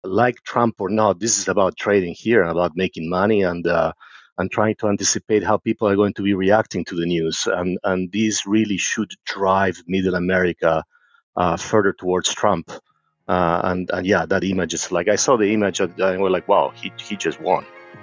like Trump or not, this is about trading here and about making money and trying to anticipate how people are going to be reacting to the news. And these really should drive Middle America further towards Trump. And yeah, that image is like, I saw the image and we're like, wow, he just won.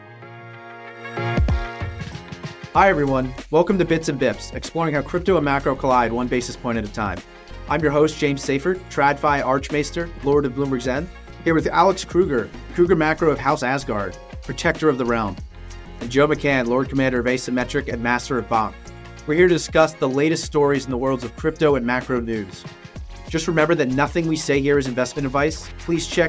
Hi, everyone. Welcome to Bits and Bips, exploring how crypto and macro collide one basis point at a time. I'm your host, James Seyfert, TradFi Archmaester, Lord of Bloomberg's End, here with Alex Kruger Macro of House Asgard, Protector of the Realm, and Joe McCann, Lord Commander of Asymmetric and Master of Bonk. We're here to discuss the latest stories in the worlds of crypto and macro news. Just remember that nothing we say here is investment advice. Please check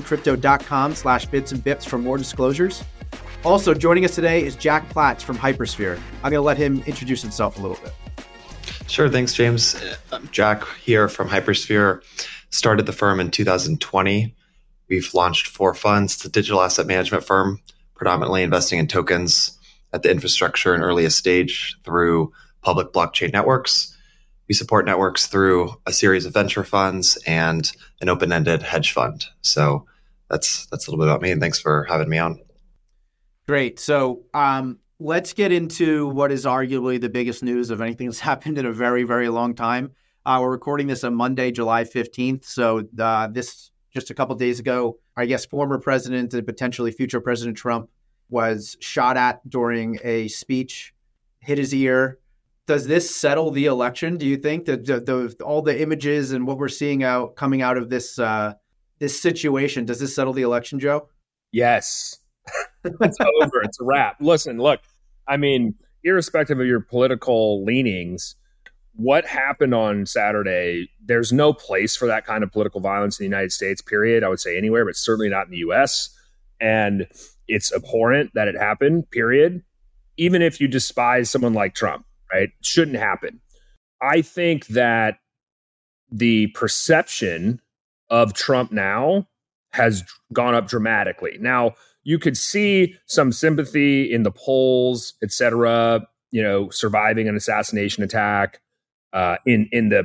unchainedcrypto.com/bitsandbips for more disclosures. Also, joining us today is Jack Platts from Hypersphere. I'm going to let him introduce himself a little bit. Sure. Thanks, James. I'm Jack here from Hypersphere. Started the firm in 2020. We've launched 4 funds. It's a digital asset management firm, predominantly investing in tokens at the infrastructure and earliest stage through public blockchain networks. We support networks through a series of venture funds and an open-ended hedge fund. So that's a little bit about me, and thanks for having me on. Great. So let's get into what is arguably the biggest news of anything that's happened in a very, very long time. We're recording this on Monday, July 15th. So this just a couple of days ago, I guess former President and potentially future President Trump was shot at during a speech, hit his ear. Does this settle the election? Do you think that all the images and what we're seeing coming out of this situation, does this settle the election, Joe? Yes. It's over. It's a wrap. Listen, look, I mean, irrespective of your political leanings, what happened on Saturday, there's no place for that kind of political violence in the United States, period. I would say anywhere, but certainly not in the US. And it's abhorrent that it happened, period. Even if you despise someone like Trump, right? It shouldn't happen. I think that the perception of Trump now has gone up dramatically. Now, you could see some sympathy in the polls, et cetera, surviving an assassination attack in the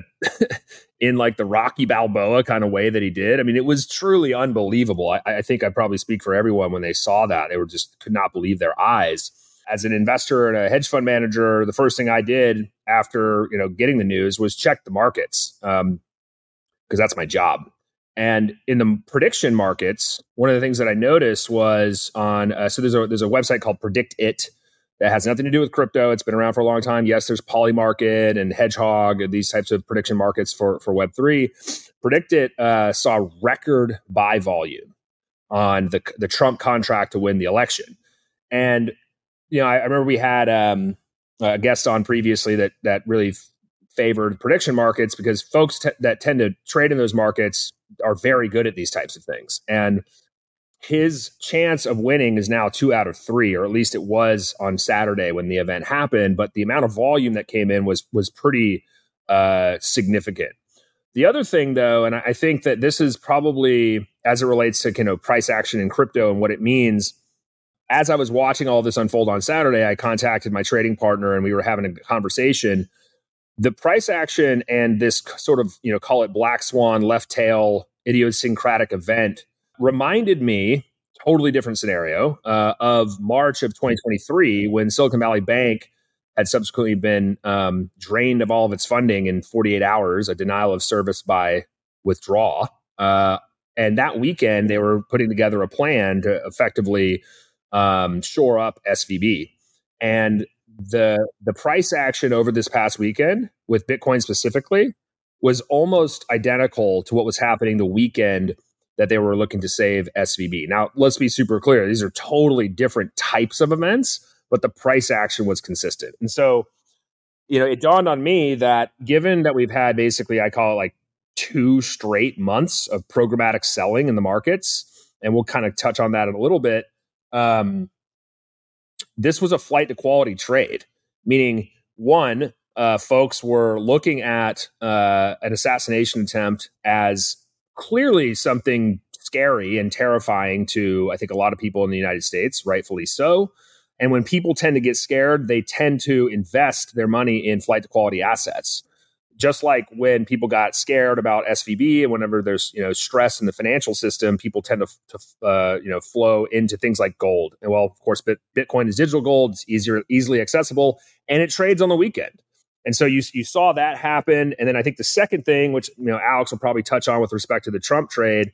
in like the Rocky Balboa kind of way that he did. I mean, it was truly unbelievable. I think I probably speak for everyone when they saw that. They could not believe their eyes. As an investor and a hedge fund manager, the first thing I did after getting the news was check the markets because that's my job. And in the prediction markets, one of the things that I noticed was on so there's a website called Predict It that has nothing to do with crypto. It's been around for a long time. Yes, there's Polymarket and Hedgehog and these types of prediction markets for Web3. Predict It saw record buy volume on the Trump contract to win the election. And I remember we had a guest on previously that really favored prediction markets because folks that tend to trade in those markets are very good at these types of things. And his chance of winning is now 2 out of 3, or at least it was on Saturday when the event happened. But the amount of volume that came in was pretty significant. The other thing, though, and I think that this is probably as it relates to price action in crypto and what it means. As I was watching all this unfold on Saturday, I contacted my trading partner and we were having a conversation. The price action and this sort of, call it black swan, left tail, idiosyncratic event reminded me, totally different scenario, of March of 2023 when Silicon Valley Bank had subsequently been drained of all of its funding in 48 hours, a denial of service by withdrawal. And that weekend, they were putting together a plan to effectively shore up SVB. And the price action over this past weekend with Bitcoin specifically was almost identical to what was happening the weekend that they were looking to save SVB. Now, let's be super clear. These are totally different types of events, but the price action was consistent. And so, it dawned on me that given that we've had basically, I call it like 2 straight months of programmatic selling in the markets, and we'll kind of touch on that in a little bit, this was a flight to quality trade, meaning one, folks were looking at an assassination attempt as clearly something scary and terrifying to, I think, a lot of people in the United States, rightfully so. And when people tend to get scared, they tend to invest their money in flight to quality assets. just like when people got scared about SVB and whenever there's stress in the financial system, people tend to flow into things like gold. And well, of course, Bitcoin is digital gold; it's easily accessible, and it trades on the weekend. And so you saw that happen. And then I think the second thing, which Alex will probably touch on with respect to the Trump trade,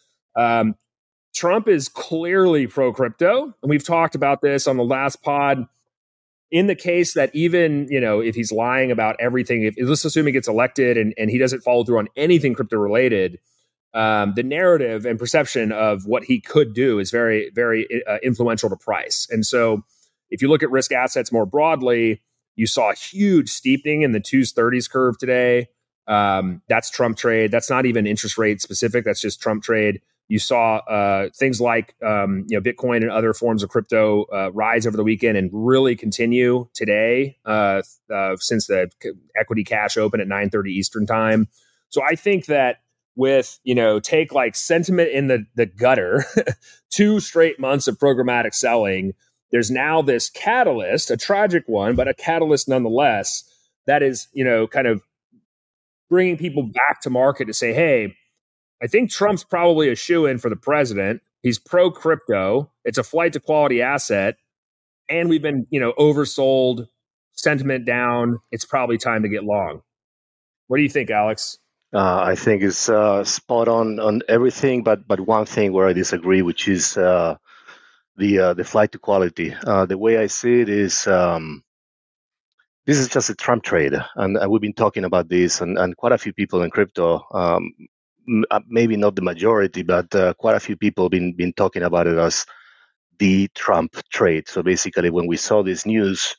Trump is clearly pro crypto, and we've talked about this on the last pod. In the case that even if he's lying about everything, let's assume he gets elected and he doesn't follow through on anything crypto related, the narrative and perception of what he could do is very, very influential to price. And so, if you look at risk assets more broadly, you saw a huge steepening in the 2s30s curve today. That's Trump trade. That's not even interest rate specific. That's just Trump trade. You saw things like Bitcoin and other forms of crypto rise over the weekend and really continue today since the equity cash open at 9:30 Eastern time. So I think that with take like sentiment in the gutter, 2 straight months of programmatic selling, there's now this catalyst, a tragic one, but a catalyst nonetheless, that is kind of bringing people back to market to say, hey, I think Trump's probably a shoo-in for the president. He's pro-crypto. It's a flight to quality asset. And we've been, oversold, sentiment down. It's probably time to get long. What do you think, Alex? I think it's spot on everything, but one thing where I disagree, which is the flight to quality. The way I see it is this is just a Trump trade. And we've been talking about this, and quite a few people in crypto, maybe not the majority, but quite a few people been talking about it as the Trump trade. So basically, when we saw this news,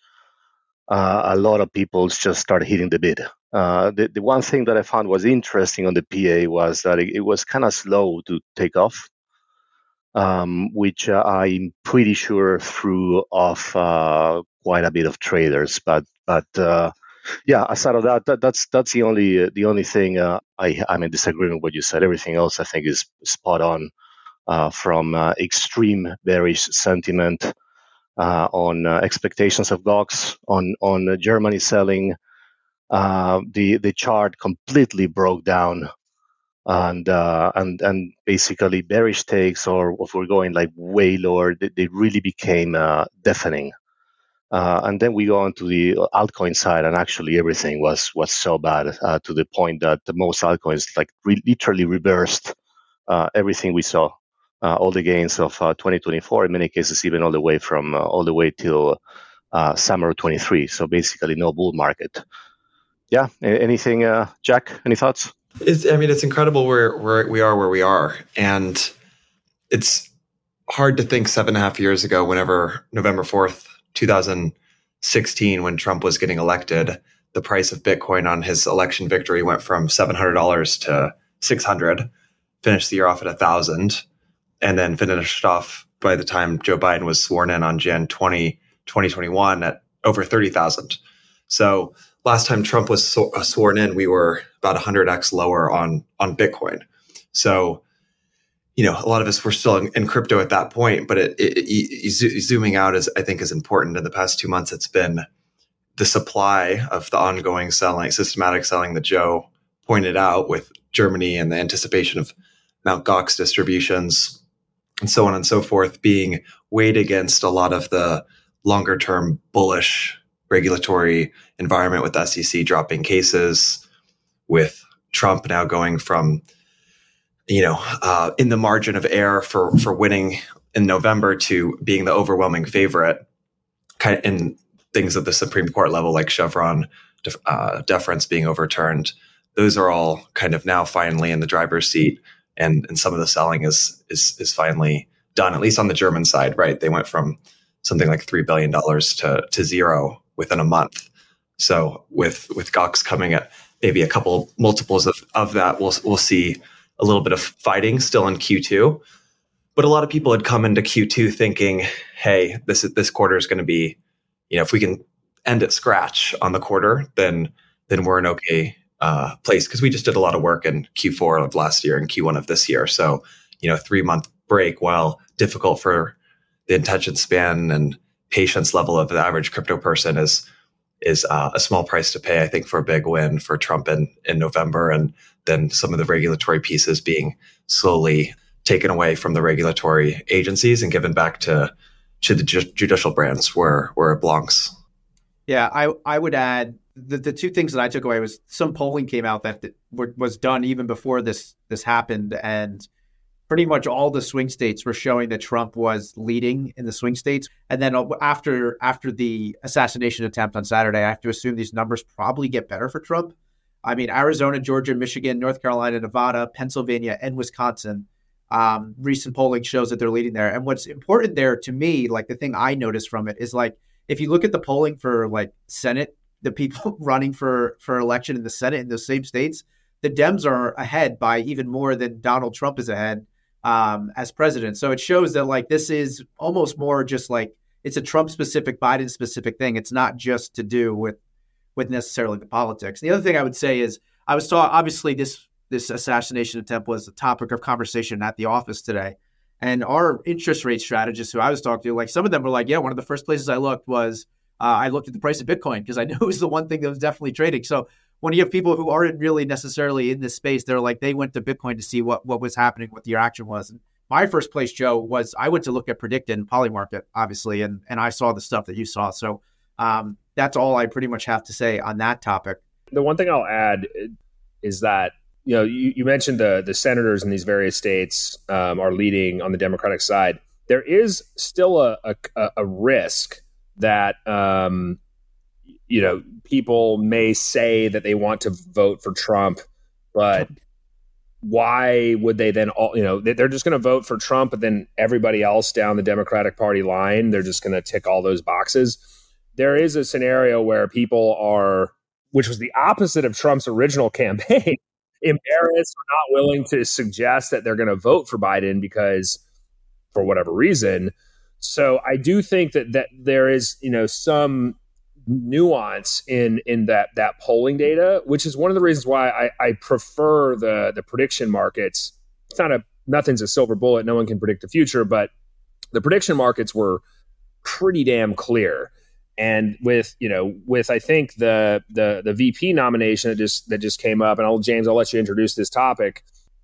a lot of people just started hitting the bid. The one thing that I found was interesting on the PA was that it was kind of slow to take off, which I'm pretty sure threw off quite a bit of traders. But yeah, aside of that, that's the only thing I'm in disagreement with what you said. Everything else I think is spot on, from extreme bearish sentiment on expectations of GOX, on Germany selling. The chart completely broke down, and basically bearish takes, or if we're going like way lower, they really became deafening. And then we go on to the altcoin side, and actually everything was so bad to the point that the most altcoins literally reversed everything we saw, all the gains of 2024, in many cases even all the way till summer of 23. So basically no bull market. Yeah. Anything, Jack? Any thoughts? It's incredible where we are, and it's hard to think 7.5 years ago, whenever November 4th. 2016, when Trump was getting elected, the price of Bitcoin on his election victory went from $700 to $600, finished the year off at $1,000, and then finished off by the time Joe Biden was sworn in on Jan 20, 2021 at over 30,000. So last time Trump was sworn in, we were about 100x lower on Bitcoin. So a lot of us were still in crypto at that point, but zooming out I think is important. In the past 2 months, it's been the supply of the ongoing selling, systematic selling that Joe pointed out, with Germany and the anticipation of Mt. Gox distributions and so on and so forth, being weighed against a lot of the longer term bullish regulatory environment, with SEC dropping cases, with Trump now going from in the margin of error for winning in November to being the overwhelming favorite, kind of in things at the Supreme Court level, like Chevron deference being overturned. Those are all kind of now finally in the driver's seat, and some of the selling is finally done, at least on the German side, right? They went from something like $3 billion to zero within a month. So with GOX coming at maybe a couple multiples of that, we'll see a little bit of fighting still in Q2, but a lot of people had come into Q2 thinking, hey, this quarter is going to be, if we can end at scratch on the quarter, then we're in okay place, because we just did a lot of work in Q4 of last year and Q1 of this year. So, 3-month break, while difficult for the attention span and patience level of the average crypto person, is is a small price to pay, I think, for a big win for Trump in November. And then some of the regulatory pieces being slowly taken away from the regulatory agencies and given back to the judicial branch where it belongs. Yeah, I would add the two things that I took away was some polling came out that was done even before this happened, and pretty much all the swing states were showing that Trump was leading in the swing states. And then after the assassination attempt on Saturday, I have to assume these numbers probably get better for Trump. I mean, Arizona, Georgia, Michigan, North Carolina, Nevada, Pennsylvania, and Wisconsin. Recent polling shows that they're leading there. And what's important there to me, like the thing I noticed from it is like, if you look at the polling for like Senate, the people running for election in the Senate in those same states, the Dems are ahead by even more than Donald Trump is ahead as president. So it shows that like this is almost more just like it's a Trump specific, Biden specific thing. It's not just to do with necessarily the politics. The other thing I would say is I was taught, obviously this assassination attempt was a topic of conversation at the office today. And our interest rate strategists who I was talking to, like some of them were like, yeah, one of the first places I looked was I looked at the price of Bitcoin because I knew it was the one thing that was definitely trading. So when you have people who aren't really necessarily in this space, they're like, they went to Bitcoin to see what was happening, what the reaction was. And my first place, Joe, was I went to look at Predicted and Polymarket, obviously, and I saw the stuff that you saw. So that's all I pretty much have to say on that topic. The one thing I'll add is that, you mentioned the senators in these various states are leading on the Democratic side. There is still a risk that people may say that they want to vote for Trump, but why would they then they're just going to vote for Trump, but then everybody else down the Democratic Party line, they're just going to tick all those boxes. There is a scenario where people are, which was the opposite of Trump's original campaign, embarrassed or not willing to suggest that they're going to vote for Biden because for whatever reason. So I do think that there is, some nuance in that polling data, which is one of the reasons why I prefer the prediction markets. It's nothing's a silver bullet. No one can predict the future, but the prediction markets were pretty damn clear. And with I think the VP nomination that just came up, and James, I'll let you introduce this topic.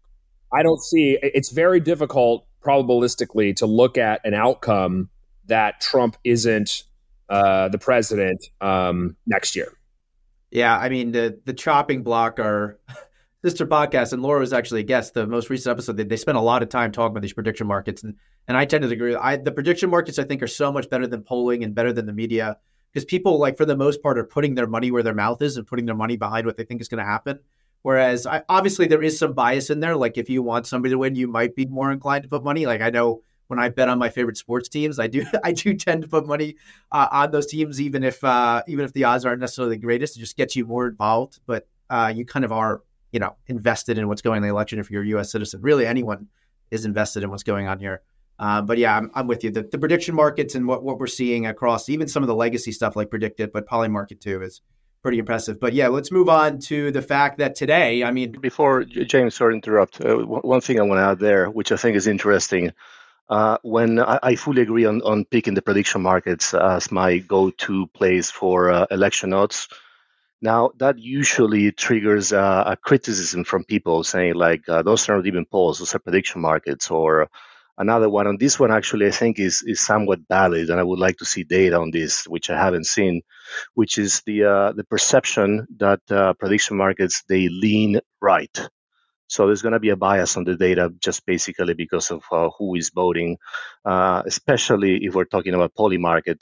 I don't see, it's very difficult probabilistically to look at an outcome that Trump isn't the president next year. Yeah, I mean, the chopping block, our sister podcast, and Laura was actually a guest, the most recent episode, they spent a lot of time talking about these prediction markets. And I tend to agree. The prediction markets, I think, are so much better than polling and better than the media because people, like, for the most part, are putting their money where their mouth is and putting their money behind what they think is going to happen. Whereas obviously there is some bias in there. Like if you want somebody to win, you might be more inclined to put money. Like I know when I bet on my favorite sports teams, I do tend to put money on those teams, even if the odds aren't necessarily the greatest. It just gets you more involved. But you kind of are, invested in what's going on in the election if you're a U.S. citizen. Really, anyone is invested in what's going on here. But yeah, I'm with you. The prediction markets and what we're seeing across even some of the legacy stuff like Predicted, but Polymarket too is pretty impressive. But yeah, let's move on to the fact that today, before James, sorry to interrupt, one thing I want to add there, which I think is interesting, when I fully agree on picking the prediction markets as my go-to place for election odds. Now, that usually triggers a criticism from people saying like, those are not even polls, those are prediction markets, or another one. On this one, actually, I think is somewhat valid, and I would like to see data on this, which I haven't seen, which is the perception that prediction markets, they lean right. So there's going to be a bias on the data just basically because of who is voting, especially if we're talking about Polymarket.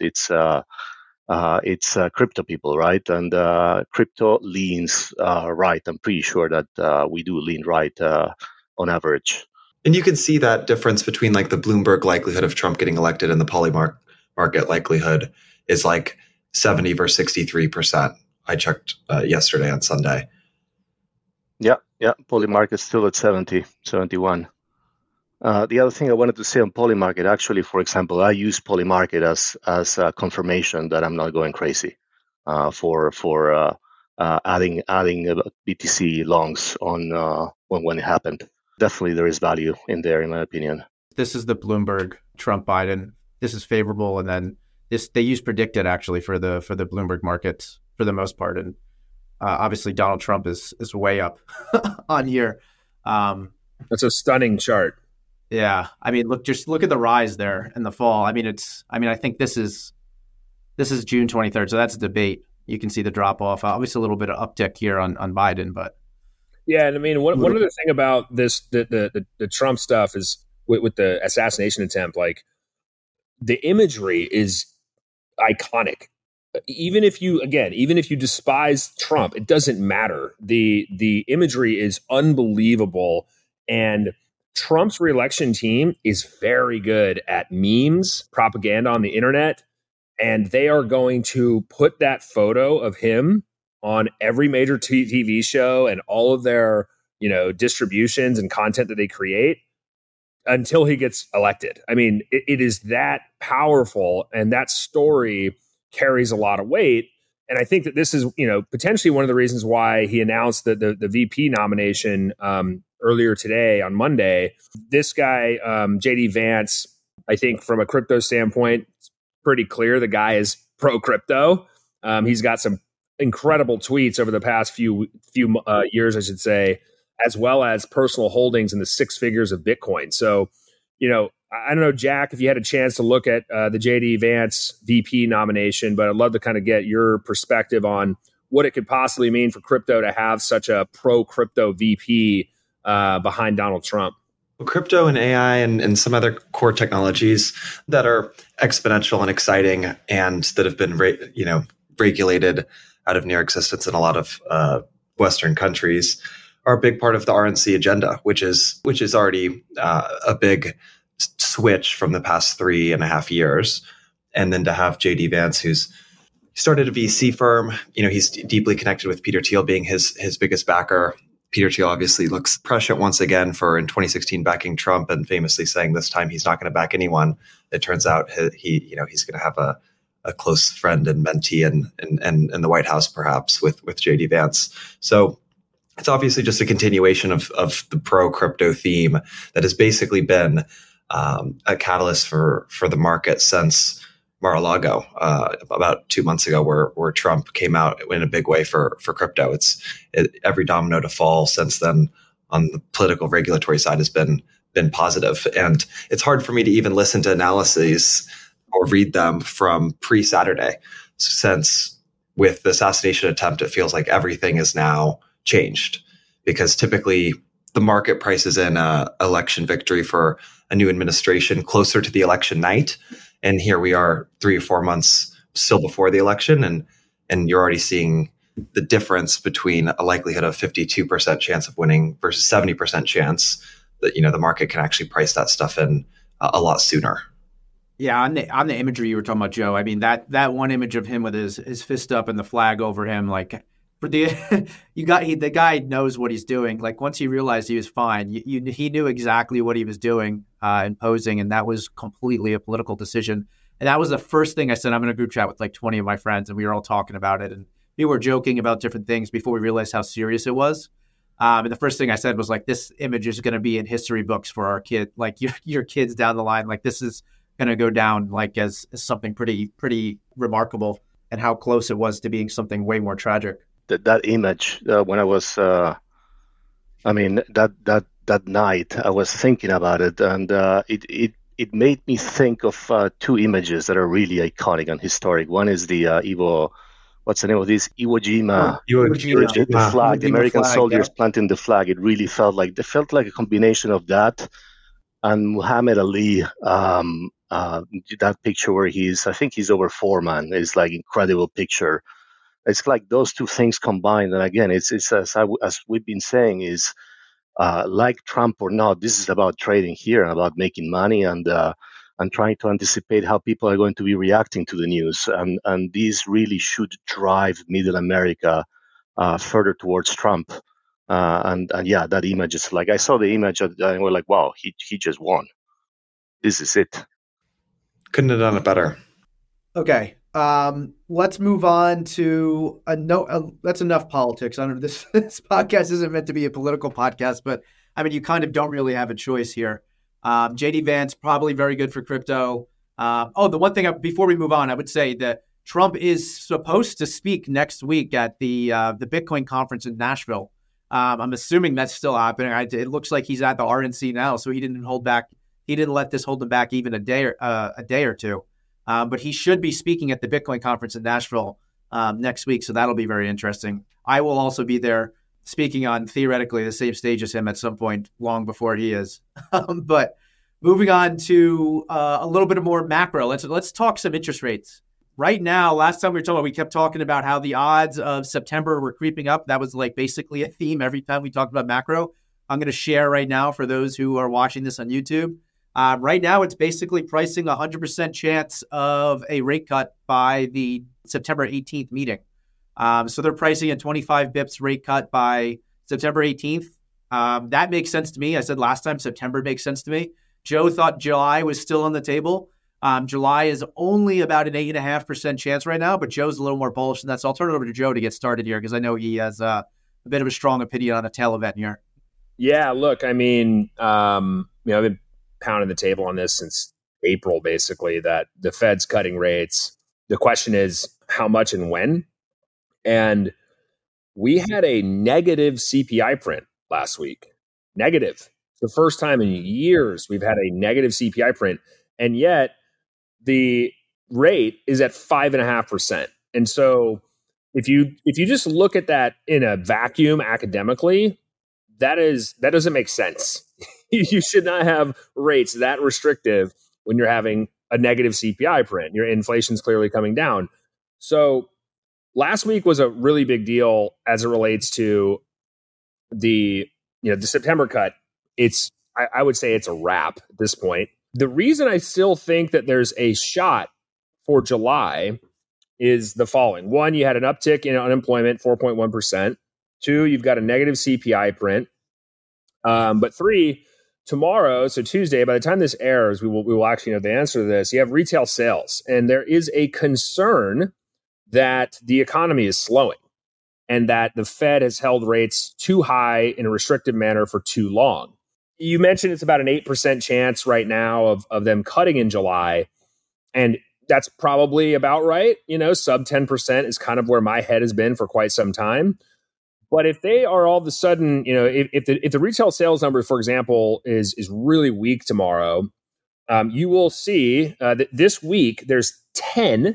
It's crypto people, right? And crypto leans right. I'm pretty sure that we do lean right on average. And you can see that difference between like the Bloomberg likelihood of Trump getting elected and the Polymarket likelihood is like 70 versus 63%. I checked yesterday on Sunday. Yeah. Polymarket's still at 70, 71. The other thing I wanted to say on Polymarket, actually, for example, I use Polymarket as a confirmation that I'm not going crazy for adding BTC longs on when it happened. Definitely there is value in there, in my opinion. This is the Bloomberg Trump Biden. This is favorable, and then they use Predicted actually for the Bloomberg markets. for the most part. And obviously Donald Trump is way up on here. That's a stunning chart. Yeah. I mean, look at the rise there in the fall. I mean, I think this is June 23rd. So that's a debate. You can see the drop off. Obviously a little bit of uptick here on Biden, but. Yeah. And I mean, one other thing about this, the Trump stuff is with the assassination attempt, like the imagery is iconic. Even if you despise Trump, it doesn't matter. The imagery is unbelievable. And Trump's reelection team is very good at memes, propaganda on the internet, and they are going to put that photo of him on every major TV show and all of their, distributions and content that they create until he gets elected. I mean, it is that powerful, and that story carries a lot of weight. And I think that this is, potentially one of the reasons why he announced the VP nomination earlier today on Monday. This guy, JD Vance, I think from a crypto standpoint, it's pretty clear the guy is pro crypto. He's got some incredible tweets over the past few years, I should say, as well as personal holdings in the six figures of Bitcoin. So, I don't know, Jack, if you had a chance to look at the JD Vance VP nomination, but I'd love to kind of get your perspective on what it could possibly mean for crypto to have such a pro crypto VP behind Donald Trump. Well, crypto and AI and some other core technologies that are exponential and exciting and that have been regulated out of near existence in a lot of Western countries are a big part of the RNC agenda, which is already a big switch from the past 3.5 years. And then to have JD Vance, who's started a VC firm, he's deeply connected with Peter Thiel being his biggest backer. Peter Thiel obviously looks prescient once again for in 2016 backing Trump and famously saying this time he's not going to back anyone. It turns out he's going to have a close friend and mentee in the White House, perhaps with JD Vance. So it's obviously just a continuation of the pro crypto theme that has basically been a catalyst for the market since Mar-a-Lago about 2 months ago, where Trump came out in a big way for crypto. Every domino to fall since then on the political regulatory side has been positive, and it's hard for me to even listen to analyses or read them from pre-Saturday, since with the assassination attempt, it feels like everything is now changed, because typically the market prices in election victory for a new administration closer to the election night. And here we are 3 or 4 months still before the election. And you're already seeing the difference between a likelihood of 52% chance of winning versus 70% chance that, the market can actually price that stuff in a lot sooner. Yeah, on the imagery you were talking about, Joe, I mean, that one image of him with his fist up and the flag over him, like, for the guy knows what he's doing. Like, once he realized he was fine, he knew exactly what he was doing and posing, and that was completely a political decision. And that was the first thing I said. I'm in a group chat with like 20 of my friends, and we were all talking about it, and we were joking about different things before we realized how serious it was. And the first thing I said was like, this image is going to be in history books for our kid, like your kids down the line. Like, this is going to go down like as something pretty remarkable, and how close it was to being something way more tragic. That image, when I was, that night, I was thinking about it, and it made me think of two images that are really iconic and historic. One is the what's the name of this? Iwo Jima. The flag, the American soldiers planting the flag. It really felt like a combination of that and Muhammad Ali. That picture where I think he's over 4 man. It's like incredible picture. It's like those two things combined, and again, it's as we've been saying, is like Trump or not, this is about trading here and about making money and trying to anticipate how people are going to be reacting to the news, and these really should drive Middle America further towards Trump. And yeah, that image is like, I saw the image and we're like, wow, he just won. This is it. Couldn't have done it better. Okay. Let's move on to that's enough politics. I don't know, this podcast isn't meant to be a political podcast, but I mean, you kind of don't really have a choice here. JD Vance, probably very good for crypto. The one thing before we move on, I would say that Trump is supposed to speak next week at the Bitcoin conference in Nashville. I'm assuming that's still happening. It looks like he's at the RNC now, so he didn't hold back. He didn't let this hold him back even a day or two. But he should be speaking at the Bitcoin conference in Nashville next week, so that'll be very interesting. I will also be there speaking on theoretically the same stage as him at some point long before he is. But moving on to a little bit more macro, let's talk some interest rates. Right now, last time we kept talking about how the odds of September were creeping up. That was like basically a theme every time we talked about macro. I'm going to share right now for those who are watching this on YouTube. Right now, it's basically pricing 100% chance of a rate cut by the September 18th meeting. So they're pricing a 25 bips rate cut by September 18th. That makes sense to me. I said last time September makes sense to me. Joe thought July was still on the table. July is only about an 8.5% chance right now, but Joe's a little more bullish than that. So I'll turn it over to Joe to get started here because I know he has a bit of a strong opinion on a tail event here. Yeah, look, I mean, I've been pounding the table on this since April, basically, that the Fed's cutting rates. The question is how much and when. And we had a negative CPI print last week. Negative. The first time in years we've had a negative CPI print. And yet the rate is at 5.5%. And so if you just look at that in a vacuum academically, that doesn't make sense. You should not have rates that restrictive when you're having a negative CPI print. Your inflation's clearly coming down. So last week was a really big deal as it relates to the September cut. I would say it's a wrap at this point. The reason I still think that there's a shot for July is the following. One, you had an uptick in unemployment, 4.1%. Two, you've got a negative CPI print. But three, tomorrow, so Tuesday, by the time this airs, we will actually know the answer to this. You have retail sales, and there is a concern that the economy is slowing and that the Fed has held rates too high in a restrictive manner for too long. You mentioned it's about an 8% chance right now of them cutting in July. And that's probably about right. Sub 10% is kind of where my head has been for quite some time. But if they are all of a sudden, if the retail sales number, for example, is really weak tomorrow, you will see that this week there's 10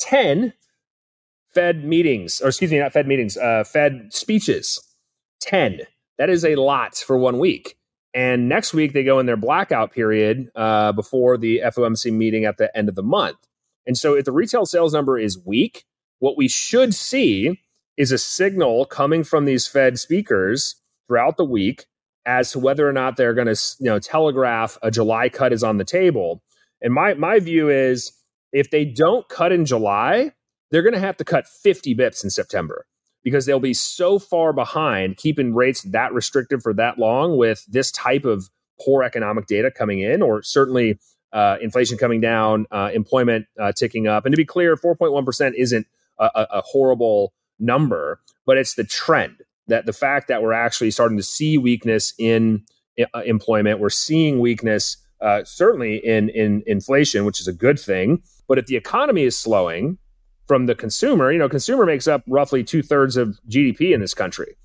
Fed meetings, or excuse me, not Fed meetings, Fed speeches. 10. That is a lot for 1 week. And next week, they go in their blackout period before the FOMC meeting at the end of the month. And so if the retail sales number is weak, what we should see is a signal coming from these Fed speakers throughout the week as to whether or not they're going to telegraph a July cut is on the table. And my view is if they don't cut in July, they're going to have to cut 50 bips in September, because they'll be so far behind keeping rates that restrictive for that long with this type of poor economic data coming in, or certainly inflation coming down, employment ticking up. And to be clear, 4.1% isn't a horrible number, but it's the trend, that the fact that we're actually starting to see weakness in employment. We're seeing weakness certainly in inflation, which is a good thing. But if the economy is slowing from the consumer, consumer makes up roughly 2/3 of GDP in this country.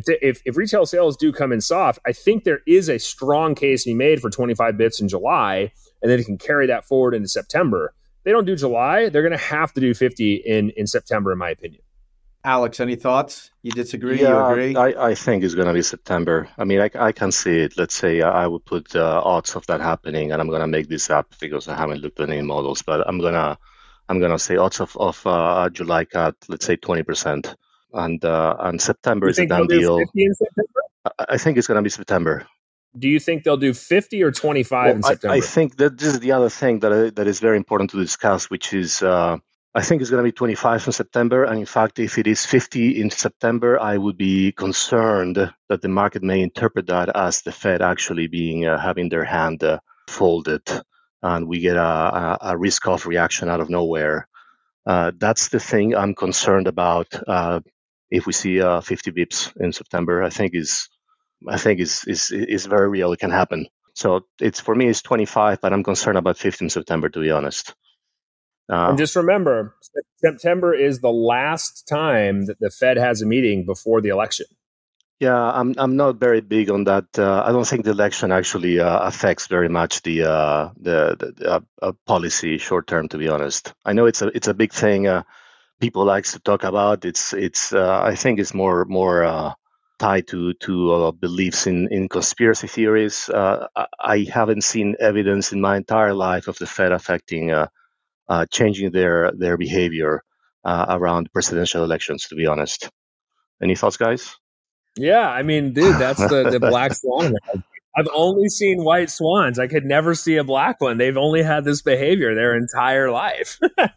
If retail sales do come in soft, I think there is a strong case to be made for 25 bits in July, and then it can carry that forward into September. If they don't do July, they're going to have to do 50 in September, in my opinion. Alex, any thoughts? You disagree? Yeah, You agree? I think it's going to be September. I mean, I can see it. Let's say I would put odds of that happening, and I'm going to make this up because I haven't looked at any models, but I'm gonna say odds of July cut, let's say 20%, and September is a done deal. 50 in September? I think it's going to be September. Do you think they'll do 50 or 25 in September? I think that this is the other thing that is very important to discuss, which is I think it's going to be 25 in September. And in fact, if it is 50 in September, I would be concerned that the market may interpret that as the Fed actually having their hand folded, and we get a risk-off reaction out of nowhere. That's the thing I'm concerned about. If we see 50 bips in September, I think is very real. It can happen. So for me it's 25, but I'm concerned about 50 in September, to be honest. And just remember, September is the last time that the Fed has a meeting before the election. Yeah, I'm not very big on that. I don't think the election actually affects very much the policy short term. To be honest, I know it's a big thing. People likes to talk about. It's I think it's more tied to beliefs in conspiracy theories. I haven't seen evidence in my entire life of the Fed affecting changing their behavior around presidential elections. To be honest, any thoughts, guys? Yeah, I mean, dude, that's the black swan. I've only seen white swans. I could never see a black one. They've only had this behavior their entire life.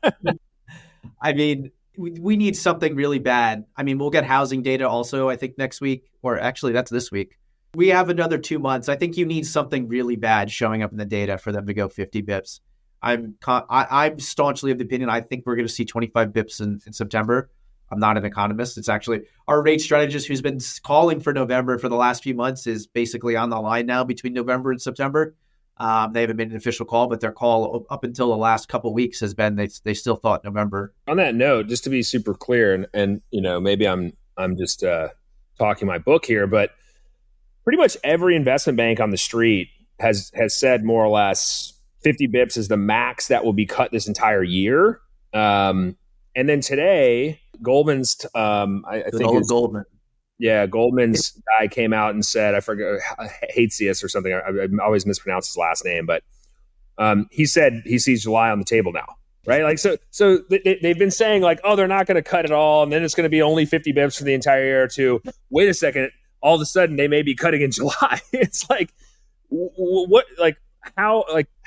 I mean, we need something really bad. I mean, we'll get housing data also, I think, next week, or actually that's this week. We have another 2 months. I think you need something really bad showing up in the data for them to go 50 bips. I'm staunchly of the opinion I think we're going to see 25 bips in September. I'm not an economist. It's actually our rate strategist who's been calling for November for the last few months is basically on the line now between November and September. They haven't made an official call, but their call up until the last couple of weeks has been they still thought November. On that note, just to be super clear, and maybe I'm just talking my book here, but pretty much every investment bank on the street has said more or less 50 bips is the max that will be cut this entire year. And then today, Goldman's, I think Goldman. Yeah, Goldman's guy came out and said, I forget, Hatsius or something. I always mispronounce his last name, but he said he sees July on the table now, right? Like, so they've been saying like, oh, they're not going to cut it all, and then it's going to be only 50 bips for the entire year. To wait a second, all of a sudden they may be cutting in July. It's like, what, like how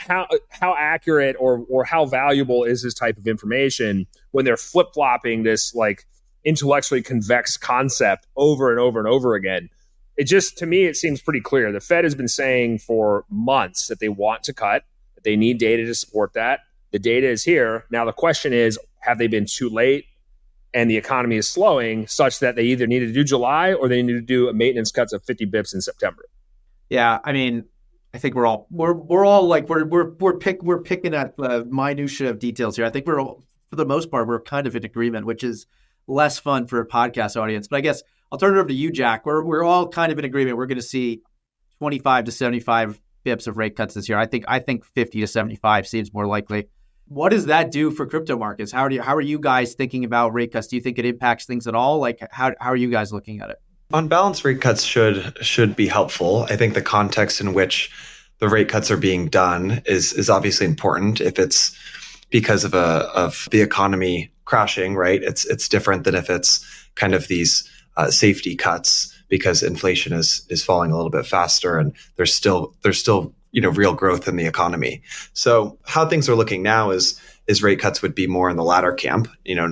accurate or how valuable is this type of information when they're flip flopping this like intellectually convex concept over and over and over again? It just, to me, it seems pretty clear. The Fed has been saying for months that they want to cut, that they need data to support that. The data is here. Now, the question is, have they been too late and the economy is slowing such that they either need to do July or they need to do a maintenance cuts of 50 bips in September? Yeah, I mean, I think we're all like we're picking at the minutia of details here. I think we're all, for the most part, we're kind of in agreement, which is less fun for a podcast audience. But I guess I'll turn it over to you, Jack. We're all kind of in agreement. We're going to see 25 to 75 bips of rate cuts this year. I think 50 to 75 seems more likely. What does that do for crypto markets? How are you guys thinking about rate cuts? Do you think it impacts things at all? Like, how are you guys looking at it? On balance, rate cuts should be helpful. I think the context in which the rate cuts are being done is obviously important. If it's because of the economy crashing, right? It's different than if it's kind of these safety cuts because inflation is falling a little bit faster and there's still real growth in the economy. So how things are looking now is rate cuts would be more in the latter camp.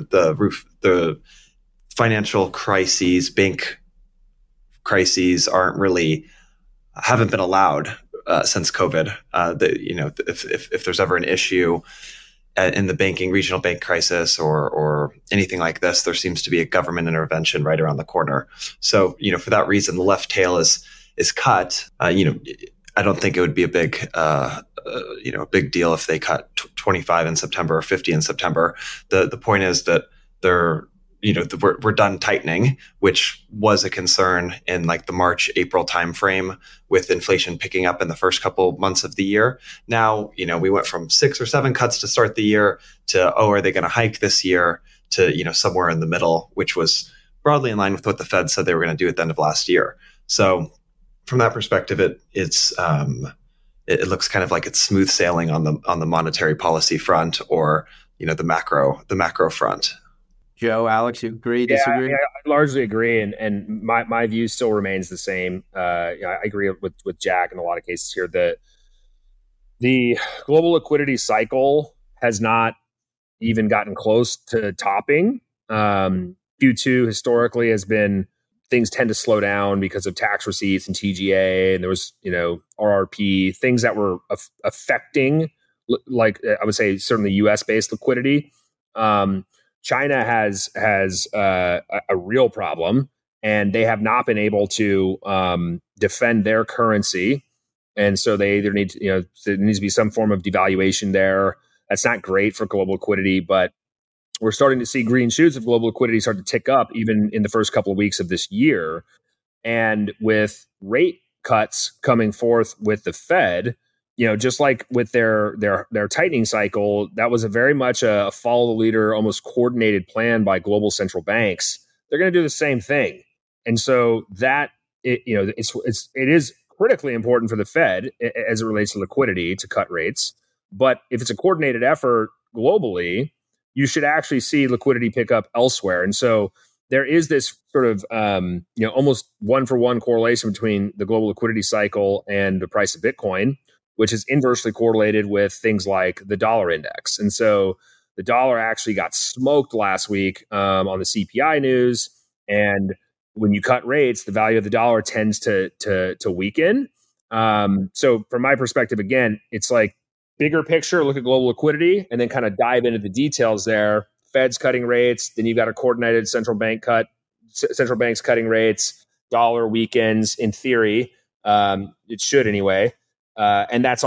The financial crises, bank crises haven't been allowed since COVID. If there's ever an issue in the regional bank crisis or anything like this, there seems to be a government intervention right around the corner. So, for that reason, the left tail is cut. I don't think it would be a big deal if they cut 25 in September or 50 in September. The point is that we're done tightening, which was a concern in like the March, April timeframe with inflation picking up in the first couple months of the year. Now, we went from 6 or 7 cuts to start the year to, are they going to hike this year, to, somewhere in the middle, which was broadly in line with what the Fed said they were going to do at the end of last year. So from that perspective, it looks kind of like it's smooth sailing on the monetary policy front or, the macro front. Joe, Alex, you agree, disagree? Yeah, I largely agree, and my view still remains the same. I agree with Jack in a lot of cases here. The global liquidity cycle has not even gotten close to topping. Q2 historically has been, things tend to slow down because of tax receipts and TGA, and there was RRP, things that were affecting, like I would say, certainly U.S.-based liquidity. China has a real problem, and they have not been able to defend their currency, and so they either need there needs to be some form of devaluation there. That's not great for global liquidity, but we're starting to see green shoots of global liquidity start to tick up even in the first couple of weeks of this year. And with rate cuts coming forth with the Fed, just like with their tightening cycle, that was a very much a follow the leader, almost coordinated plan by global central banks. They're going to do the same thing, and so that it is critically important for the Fed as it relates to liquidity to cut rates. But if it's a coordinated effort globally, you should actually see liquidity pick up elsewhere, and so there is this sort of almost one-for-one correlation between the global liquidity cycle and the price of Bitcoin, which is inversely correlated with things like the dollar index. And so the dollar actually got smoked last week on the CPI news. And when you cut rates, the value of the dollar tends to weaken. So from my perspective, again, it's like bigger picture, look at global liquidity, and then kind of dive into the details there. Fed's cutting rates, then you've got a coordinated central banks cutting rates, dollar weakens in theory. It should anyway. And that's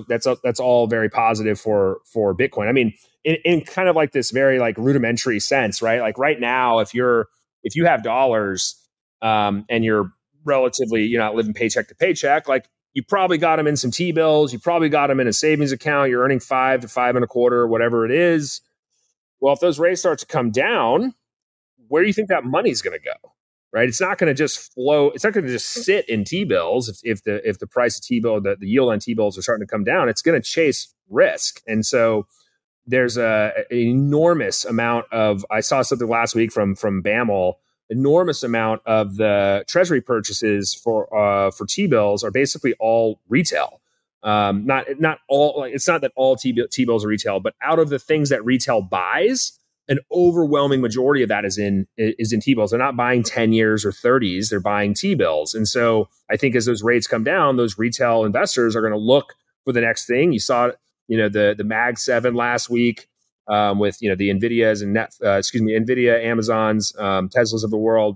all very positive for Bitcoin. I mean, in kind of like this very like rudimentary sense, right? Like right now, if you have dollars and you're relatively, not living paycheck to paycheck, like you probably got them in some T-bills, you probably got them in a savings account, you're earning 5 to 5.25, whatever it is. Well, if those rates start to come down, where do you think that money's going to go? Right? It's not going to just flow. It's not going to just sit in T-bills. If the price of T-bill, the yield on T-bills are starting to come down, it's going to chase risk. And so there's an enormous amount of, I saw something last week from BAML, enormous amount of the treasury purchases for T-bills are basically all retail. Not all, like, it's not that all T-bills are retail, but out of the things that retail buys, an overwhelming majority of that is in T-bills. They're not buying 10 years or 30s, they're buying T-bills. And so I think as those rates come down, those retail investors are going to look for the next thing. You saw, the Mag 7 last week with, the NVIDIAs and NVIDIA, Amazons, Teslas of the world,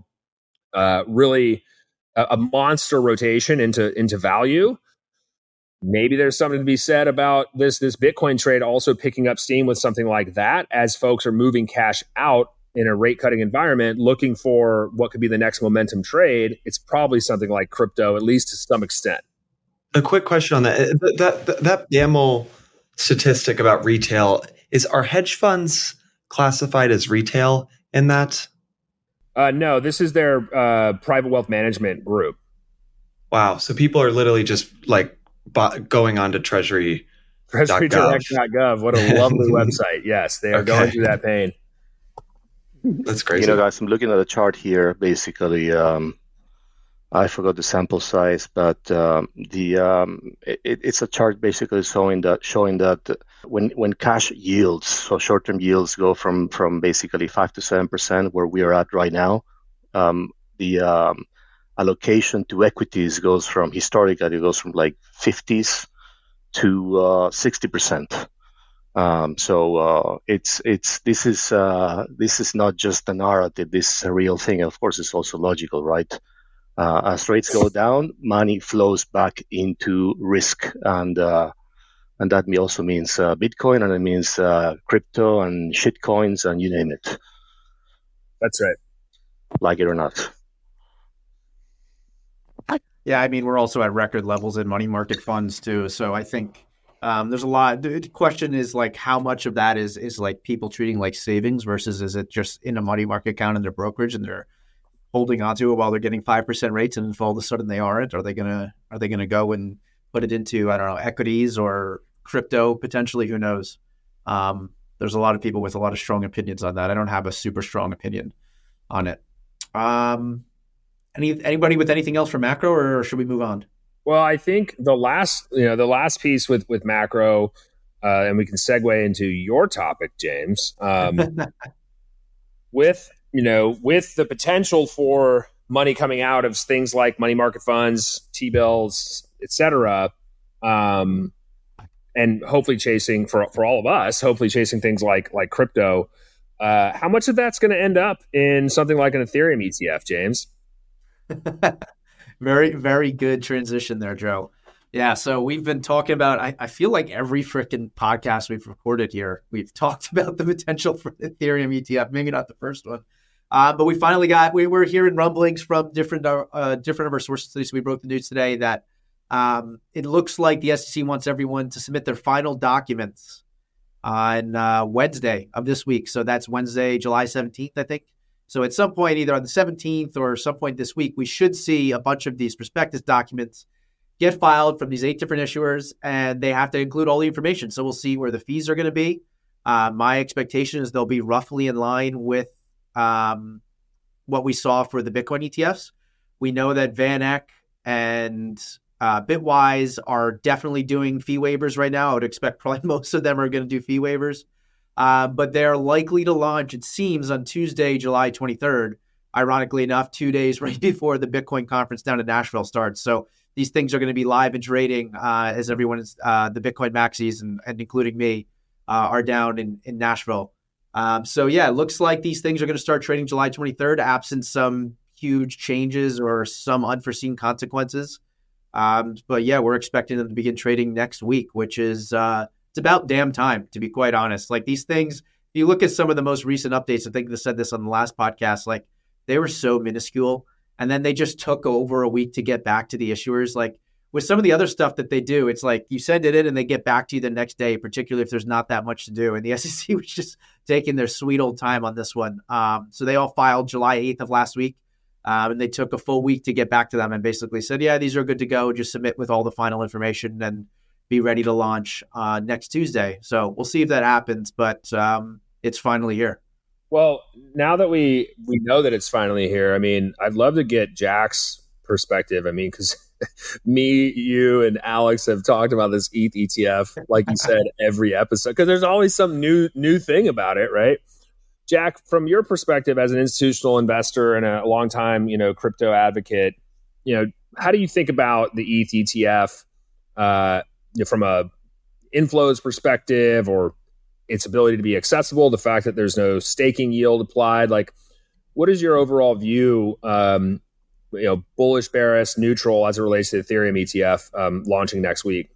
really a monster rotation into value. Maybe there's something to be said about this Bitcoin trade also picking up steam with something like that as folks are moving cash out in a rate cutting environment, looking for what could be the next momentum trade. It's probably something like crypto, at least to some extent. A quick question on that BAML statistic about retail are hedge funds classified as retail in that? No, this is their private wealth management group. Wow. So people are literally just like going on to treasurydirect.gov. What a lovely website. Yes, they are going through that pain. That's crazy. Guys, I'm looking at a chart here. Basically, I forgot the sample size, but it's a chart basically showing that when cash yields, so short-term yields go from basically 5 to 7%, where we are at right now, the allocation to equities goes from like 50s to 60%. So this is not just a narrative. This is a real thing. Of course, it's also logical, right? As rates go down, money flows back into risk, and that also means Bitcoin, and it means crypto and shitcoins, and you name it. That's right. Like it or not. Yeah, I mean, we're also at record levels in money market funds too. So I think there's a lot. The question is like, how much of that is like people treating like savings versus is it just in a money market account in their brokerage and they're holding onto it while they're getting 5% rates, and if all of a sudden they aren't, are they gonna go and put it into, I don't know, equities or crypto potentially? Who knows? There's a lot of people with a lot of strong opinions on that. I don't have a super strong opinion on it. Anybody with anything else for macro, or should we move on? Well, I think the last piece with macro, and we can segue into your topic, James, with the potential for money coming out of things like money market funds, T-bills, et cetera, and hopefully chasing for all of us, hopefully chasing things like crypto. How much of that's going to end up in something like an Ethereum ETF, James? Very, very good transition there, Joe. Yeah, so we've been talking about, I feel like every freaking podcast we've recorded here, we've talked about the potential for the Ethereum ETF, maybe not the first one. But we were hearing rumblings from different of our sources today. So we broke the news today that it looks like the SEC wants everyone to submit their final documents on Wednesday of this week. So that's Wednesday, July 17th, I think. So at some point, either on the 17th or some point this week, we should see a bunch of these prospectus documents get filed from these 8 different issuers, and they have to include all the information. So we'll see where the fees are going to be. My expectation is they'll be roughly in line with what we saw for the Bitcoin ETFs. We know that VanEck and Bitwise are definitely doing fee waivers right now. I would expect probably most of them are going to do fee waivers. But they're likely to launch, it seems, on Tuesday, July 23rd, ironically enough, 2 days right before the Bitcoin conference down in Nashville starts. So these things are going to be live and trading as everyone is, the Bitcoin maxis and including me are down in Nashville. So yeah, it looks like these things are going to start trading July 23rd, absent some huge changes or some unforeseen consequences. But yeah, we're expecting them to begin trading next week, which is it's about damn time, to be quite honest. Like these things, if you look at some of the most recent updates, I think they said this on the last podcast, like they were so minuscule. And then they just took over a week to get back to the issuers. Like with some of the other stuff that they do, it's like you send it in and they get back to you the next day, particularly if there's not that much to do. And the SEC was just taking their sweet old time on this one. So they all filed July 8th of last week. And they took a full week to get back to them and basically said, yeah, these are good to go. Just submit with all the final information and be ready to launch next Tuesday. So we'll see if that happens, but it's finally here. Well, now that we know that it's finally here, I mean, I'd love to get Jack's perspective. I mean, because me, you, and Alex have talked about this ETH ETF, like you said, every episode, because there's always some new thing about it, right? Jack, from your perspective as an institutional investor and a longtime, crypto advocate, how do you think about the ETH ETF from a inflows perspective or its ability to be accessible, the fact that there's no staking yield applied? Like, what is your overall view, bullish, bearish, neutral as it relates to the Ethereum ETF launching next week?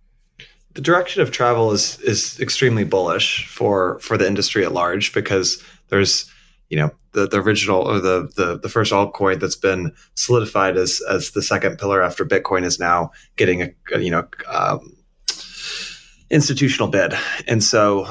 The direction of travel is extremely bullish for the industry at large, because there's, the original or the first altcoin that's been solidified as the second pillar after Bitcoin is now getting a institutional bid. And so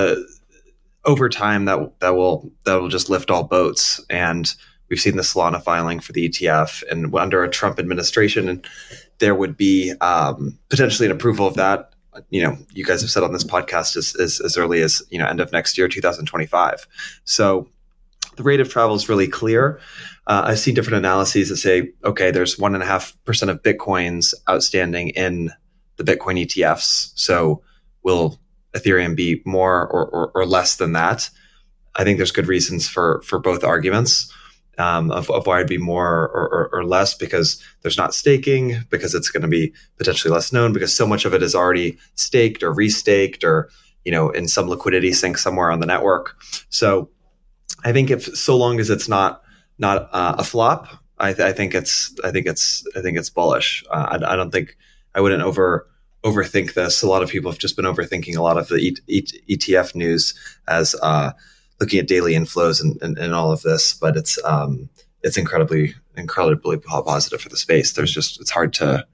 over time that will just lift all boats. And we've seen the Solana filing for the ETF, and under a Trump administration, and there would be potentially an approval of that. You guys have said on this podcast as early as, end of next year, 2025. So the rate of travel is really clear. I've seen different analyses that say, okay, there's 1.5% of Bitcoins outstanding in the Bitcoin ETFs. So will Ethereum be more or less than that? I think there's good reasons for both arguments of why it'd be more or less, because there's not staking, because it's going to be potentially less known, because so much of it is already staked or restaked or, in some liquidity sink somewhere on the network. So I think so long as it's not a flop, I think it's bullish. I wouldn't overthink this. A lot of people have just been overthinking a lot of the ETF news as looking at daily inflows and all of this, but it's incredibly positive for the space. It's hard to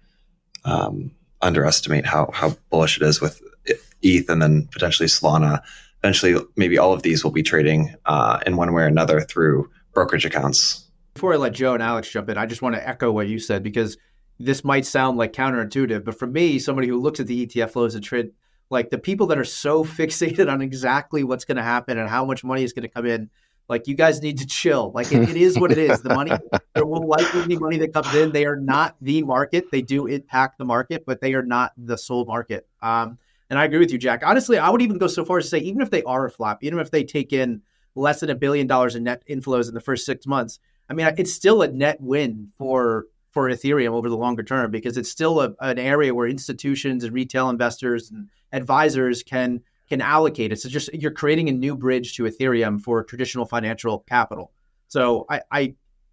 underestimate how bullish it is with ETH, and then potentially Solana. Eventually, maybe all of these will be trading in one way or another through brokerage accounts. Before I let Joe and Alex jump in, I just want to echo what you said, because this might sound like counterintuitive, but for me, somebody who looks at the ETF flows and trade, like the people that are so fixated on exactly what's going to happen and how much money is going to come in, like you guys need to chill. Like it is what it is. The money, there will likely be money that comes in. They are not the market. They do impact the market, but they are not the sole market. And I agree with you, Jack. Honestly, I would even go so far as to say, even if they are a flop, even if they take in less than $1 billion in net inflows in the first 6 months, I mean, it's still a net win for Ethereum over the longer term, because it's still an area where institutions and retail investors and advisors can allocate it. So just you're creating a new bridge to Ethereum for traditional financial capital. So I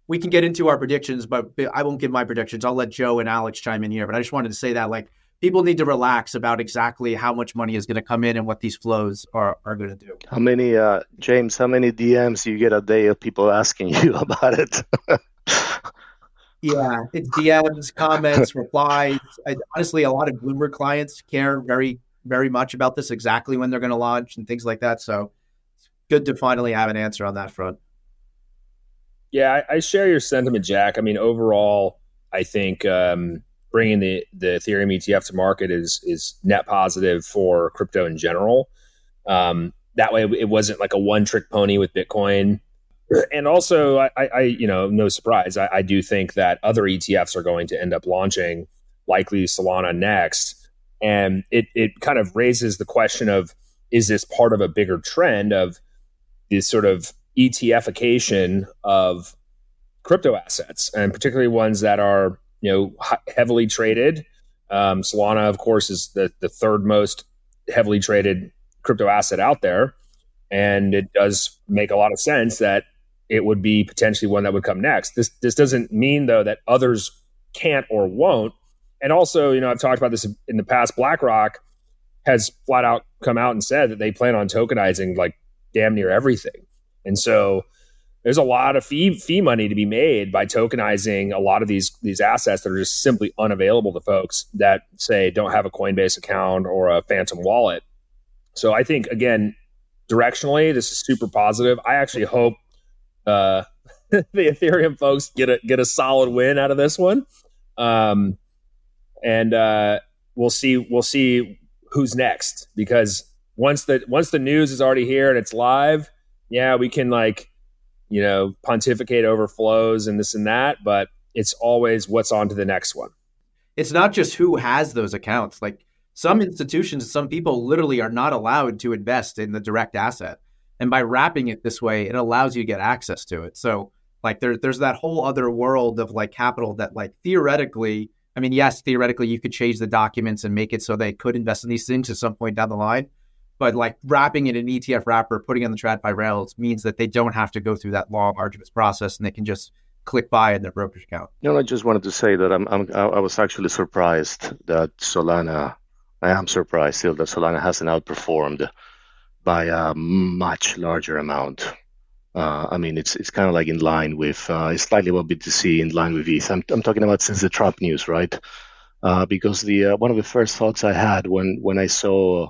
we can get into our predictions, but I won't give my predictions. I'll let Joe and Alex chime in here. But I just wanted to say that, like, people need to relax about exactly how much money is going to come in and what these flows are going to do. How many, James, how many DMs you get a day of people asking you about it? Yeah, it's DMs, comments, replies. Honestly, a lot of Bloomberg clients care very, very much about this, exactly when they're going to launch and things like that. So it's good to finally have an answer on that front. Yeah, I share your sentiment, Jack. I mean, overall, I think bringing the Ethereum ETF to market is net positive for crypto in general. That way, it wasn't like a one-trick pony with Bitcoin. And also, I no surprise, I do think that other ETFs are going to end up launching, likely Solana next. And it kind of raises the question of, is this part of a bigger trend of this sort of ETFification of crypto assets, and particularly ones that are, heavily traded? Solana, of course, is the third most heavily traded crypto asset out there. And it does make a lot of sense that it would be potentially one that would come next. This doesn't mean, though, that others can't or won't. And also, I've talked about this in the past. BlackRock has flat out come out and said that they plan on tokenizing like damn near everything. And so there's a lot of fee money to be made by tokenizing a lot of these assets that are just simply unavailable to folks that, say, don't have a Coinbase account or a Phantom wallet. So I think, again, directionally, this is super positive. I actually hope the Ethereum folks get a solid win out of this one, and we'll see who's next, because once the news is already here and it's live, yeah, we can pontificate over flows and this and that, but it's always what's on to the next one. It's not just who has those accounts. Like, some institutions, some people literally are not allowed to invest in the direct asset. And by wrapping it this way, it allows you to get access to it. So like there's that whole other world of like capital that, like, theoretically, I mean, yes, theoretically you could change the documents and make it so they could invest in these things at some point down the line. But like wrapping it in an ETF wrapper, putting it on the TradFi rails means that they don't have to go through that long, arduous process, and they can just click buy in their brokerage account. I just wanted to say that I was actually surprised that I am surprised still that Solana hasn't outperformed by a much larger amount. I mean, it's kind of like in line with, it's slightly above BTC, in line with ETH. I'm talking about since the Trump news, right? Because one of the first thoughts I had when I saw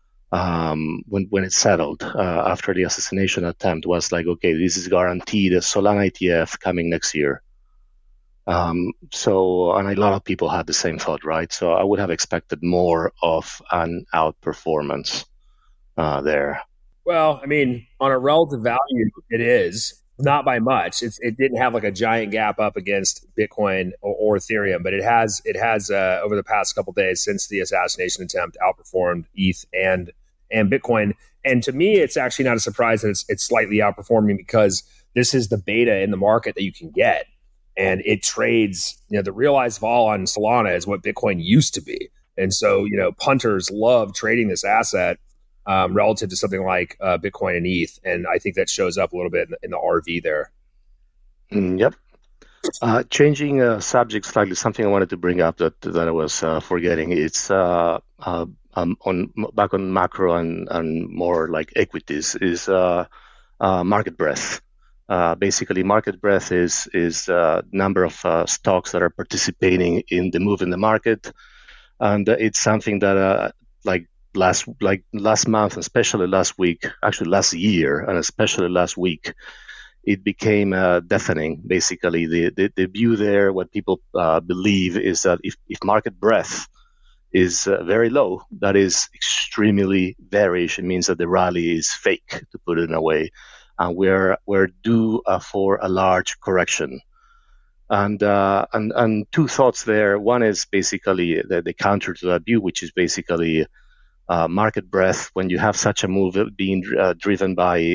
when it settled after the assassination attempt was like, okay, this is guaranteed a Solana ETF coming next year. And a lot of people had the same thought, right? So I would have expected more of an outperformance there. Well, I mean, on a relative value, it is not by much. It didn't have like a giant gap up against Bitcoin or Ethereum, but it has over the past couple of days since the assassination attempt outperformed ETH and Bitcoin. And to me, it's actually not a surprise that it's slightly outperforming, because this is the beta in the market that you can get, and it trades. The realized vol on Solana is what Bitcoin used to be, and so punters love trading this asset relative to something like Bitcoin and ETH, and I think that shows up a little bit in the RV there. Yep. Changing subject slightly, something I wanted to bring up that I was forgetting. It's back on macro and more like equities is market breadth. Basically, market breadth is number of stocks that are participating in the move in the market, and it's something that last month, especially last week, actually last year, and especially last week, it became deafening. Basically, the view there, what people believe is that if market breadth is very low, that is extremely bearish. It means that the rally is fake, to put it in a way, and we're due for a large correction. And two thoughts there. One is basically the counter to that view, which is basically market breadth. When you have such a move being driven by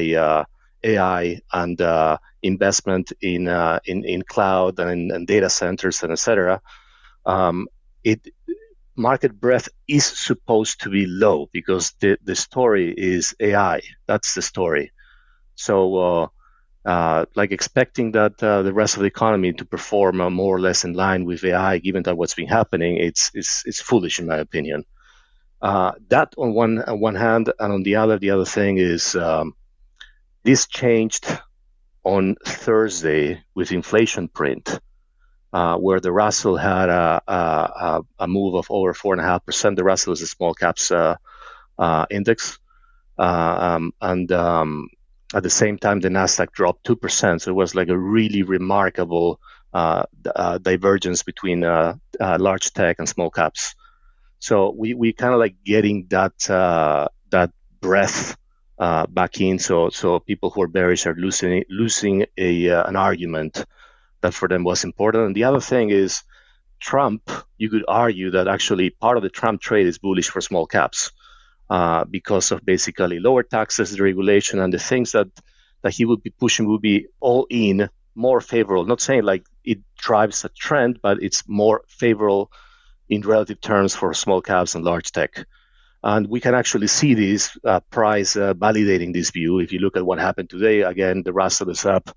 AI and investment in cloud and data centers and etc., market breadth is supposed to be low, because the story is AI. That's the story. So like expecting that the rest of the economy to perform more or less in line with AI, given that what's been happening, it's foolish in my opinion. That on one hand, and on the other thing is this changed on Thursday with inflation print, where the Russell had a move of over 4.5%. The Russell is a small caps index, and at the same time, the Nasdaq dropped 2%. So it was like a really remarkable divergence between large tech and small caps. So we kind of like getting that breath back in. So people who are bearish are losing an argument that for them was important. And the other thing is Trump. You could argue that actually part of the Trump trade is bullish for small caps. Because of basically lower taxes, the regulation, and the things that he would be pushing would be all in more favorable. Not saying like it drives a trend, but it's more favorable in relative terms for small caps and large tech. And we can actually see this price validating this view. If you look at what happened today, again, the Russell is up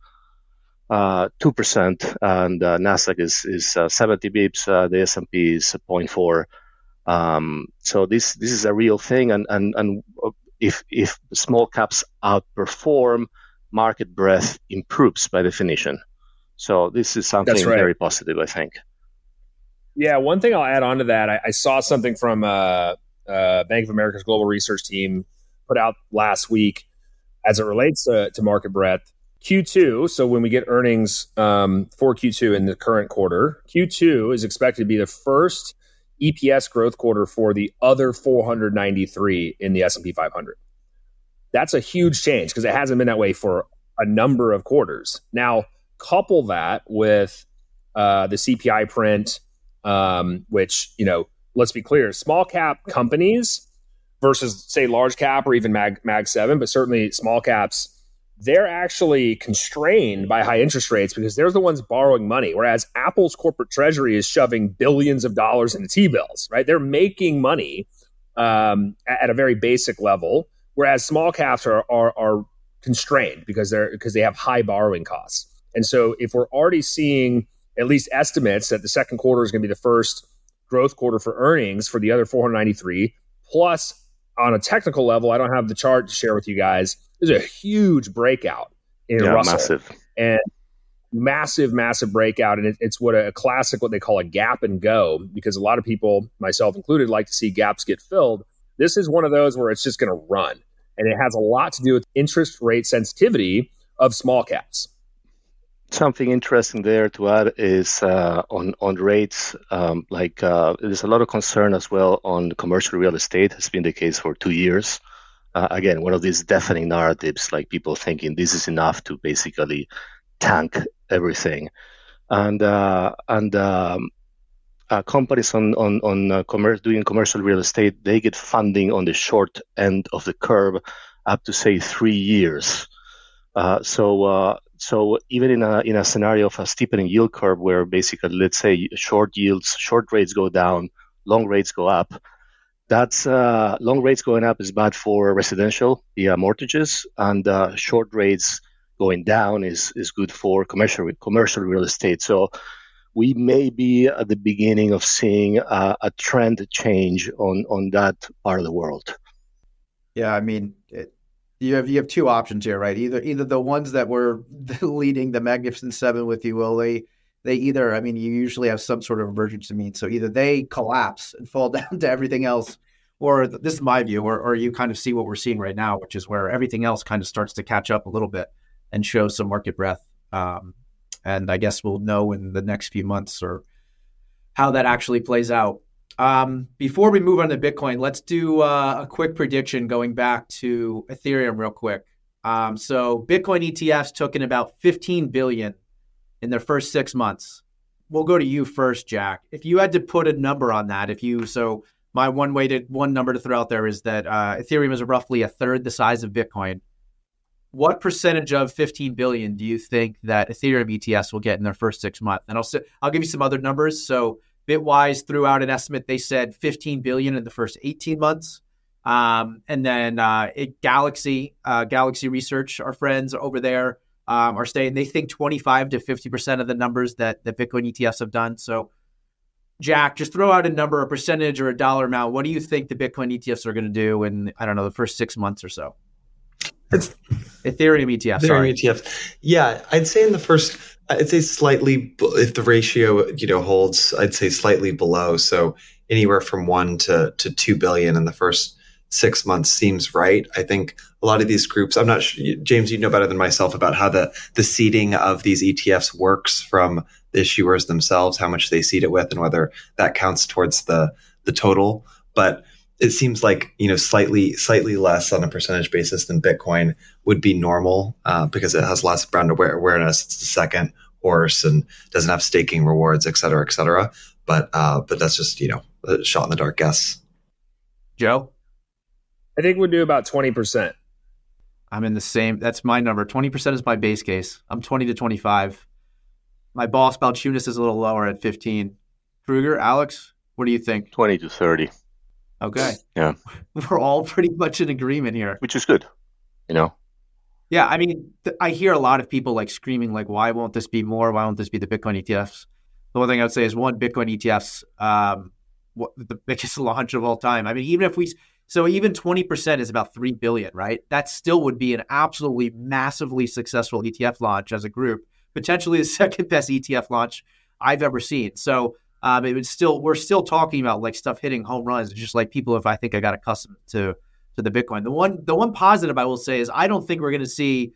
2%, and Nasdaq is 70 bips. The S&P is 0.4. So this is a real thing, and if small caps outperform, market breadth improves by definition. So this is something very positive, I think. Yeah, one thing I'll add on to that, I saw something from Bank of America's global research team put out last week as it relates to market breadth. Q2, so when we get earnings for Q2 in the current quarter, Q2 is expected to be the first EPS growth quarter for the other 493 in the S&P 500. That's a huge change because it hasn't been that way for a number of quarters. Now, couple that with the CPI print, which, let's be clear, small cap companies versus, say, large cap or even Mag 7, but certainly small caps, they're actually constrained by high interest rates because they're the ones borrowing money, whereas Apple's corporate treasury is shoving billions of dollars into T-bills, right? They're making money at a very basic level, whereas small caps are constrained because they have high borrowing costs. And so if we're already seeing at least estimates that the second quarter is going to be the first growth quarter for earnings for the other 493, plus on a technical level, I don't have the chart to share with you guys, there's a huge breakout in Russell. Massive. And massive breakout. And it's what they call a gap and go, because a lot of people, myself included, like to see gaps get filled. This is one of those where it's just going to run. And it has a lot to do with interest rate sensitivity of small caps. Something interesting there to add is on rates. There's a lot of concern as well on commercial real estate. Has been the case for 2 years. Again, one of these deafening narratives, like people thinking this is enough to basically tank everything, and companies doing commercial real estate, they get funding on the short end of the curve up to say 3 years. So even in a scenario of a steepening yield curve where basically, let's say, short rates go down, long rates go up, that's long rates going up is bad for residential mortgages, and short rates going down is good for commercial real estate. So we may be at the beginning of seeing a trend change on that part of the world. Yeah, I mean, you have two options here, right? Either the ones that were leading the Magnificent Seven with you, Will, they either, I mean, you usually have some sort of emergency mean, so either they collapse and fall down to everything else, or this is my view, or you kind of see what we're seeing right now, which is where everything else kind of starts to catch up a little bit and show some market breadth. And I guess we'll know in the next few months or how that actually plays out. Before we move on to Bitcoin, let's do a quick prediction going back to Ethereum real quick. So Bitcoin ETFs took in about 15 billion in their first 6 months. We'll go to you first, Jack. If you had to put a number on that, my one number to throw out there is that Ethereum is roughly a third the size of Bitcoin. What percentage of 15 billion do you think that Ethereum ETFs will get in their first 6 months? And I'll give you some other numbers. So Bitwise threw out an estimate. They said 15 billion in the first 18 months. And then Galaxy Research, our friends over there, are saying they think 25 to 50% of the numbers that Bitcoin ETFs have done. So, Jack, just throw out a number, a percentage, or a dollar amount. What do you think the Bitcoin ETFs are going to do in, I don't know, the first 6 months or so? It's Ethereum ETF. Ethereum ETF. Yeah, I'd say I'd say slightly, if the ratio, holds, I'd say slightly below. So anywhere from 1 to 2 billion in the first 6 months seems right. I think a lot of these groups, I'm not sure, James, you know better than myself about how the seeding of these ETFs works from the issuers themselves, how much they seed it with, and whether that counts towards the total. But it seems like, slightly less on a percentage basis than Bitcoin would be normal, because it has lots of brand awareness. It's the second horse and doesn't have staking rewards, et cetera, et cetera. But that's just, a shot in the dark guess. Joe? I think we'll do about 20%. I'm in the same. That's my number. 20% is my base case. I'm 20 to 25. My boss, Balchunas, is a little lower at 15. Kruger, Alex, what do you think? 20 to 30. Okay. Yeah. We're all pretty much in agreement here. Which is good, Yeah, I mean, I hear a lot of people screaming, why won't this be more? Why won't this be the Bitcoin ETFs? The one thing I would say is, one, Bitcoin ETFs, the biggest launch of all time. I mean, even 20% is about 3 billion, right? That still would be an absolutely massively successful ETF launch as a group, potentially the second best ETF launch I've ever seen. So we're still talking about stuff hitting home runs, just like people I think I got accustomed to the Bitcoin. The one positive I will say is I don't think we're going to see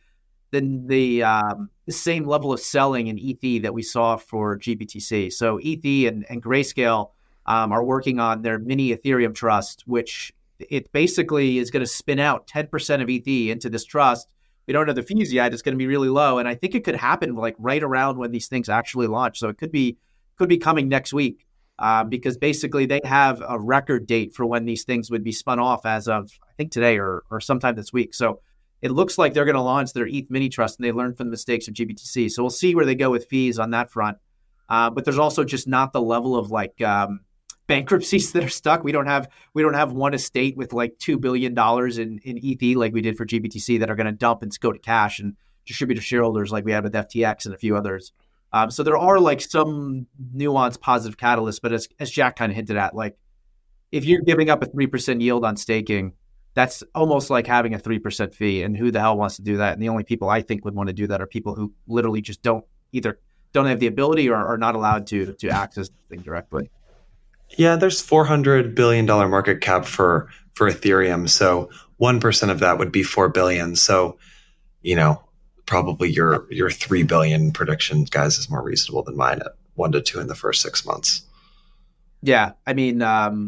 the same level of selling in ETH that we saw for GBTC. So ETH and Grayscale are working on their mini Ethereum trust, which it basically is going to spin out 10% of ETH into this trust. We don't know the fees yet. It's going to be really low. And I think it could happen right around when these things actually launch. So it could be coming next week, because basically they have a record date for when these things would be spun off as of, I think, today or sometime this week. So it looks like they're going to launch their ETH mini trust, and they learned from the mistakes of GBTC. So we'll see where they go with fees on that front. But there's also just not the level of bankruptcies that are stuck. We don't have one estate with $2 billion in ETH like we did for GBTC that are going to dump and go to cash and distribute to shareholders like we had with FTX and a few others. So there are some nuanced positive catalysts, but as Jack kind of hinted at, if you're giving up a 3% yield on staking, that's almost like having a 3% fee. And who the hell wants to do that? And the only people I think would want to do that are people who literally just don't have the ability or are not allowed to access the thing directly. Yeah, there's $400 billion market cap for Ethereum. So 1% of that would be 4 billion. So, probably your 3 billion prediction, guys, is more reasonable than mine at 1 to 2 in the first 6 months. Yeah, I mean,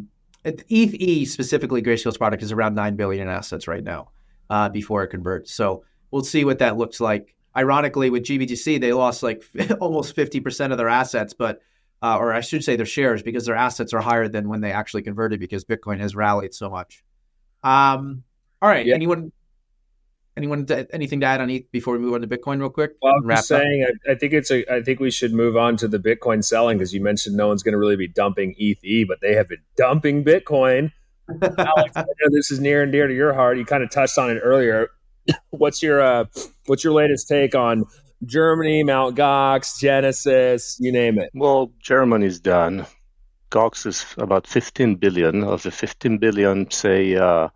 ETH specifically, Grayscale's product is around 9 billion in assets right now before it converts. So we'll see what that looks like. Ironically, with GBTC, they lost almost 50% of their assets, but or I should say their shares, because their assets are higher than when they actually converted because Bitcoin has rallied so much. All right, yeah. Anyone anything to add on ETH before we move on to Bitcoin real quick? Well, I'm just saying, I think we should move on to the Bitcoin selling, because you mentioned no one's going to really be dumping ETH, but they have been dumping Bitcoin. Alex, I know this is near and dear to your heart. You kind of touched on it earlier. What's your latest take on Germany, Mt. Gox, Genesis, you name it? Well, Germany's done. Gox is about 15 billion. Of the 15 billion, say, of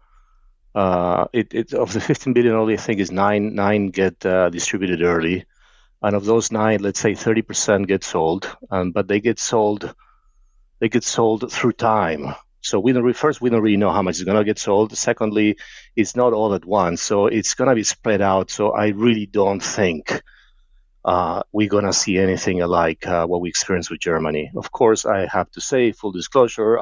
the 15 billion, only I think is nine get distributed early. And of those 9, let's say 30% get sold. But they get sold through time. So we don't really know how much is going to get sold. Secondly, it's not all at once. So it's going to be spread out. So I really don't think we're going to see anything like what we experienced with Germany. Of course, I have to say, full disclosure,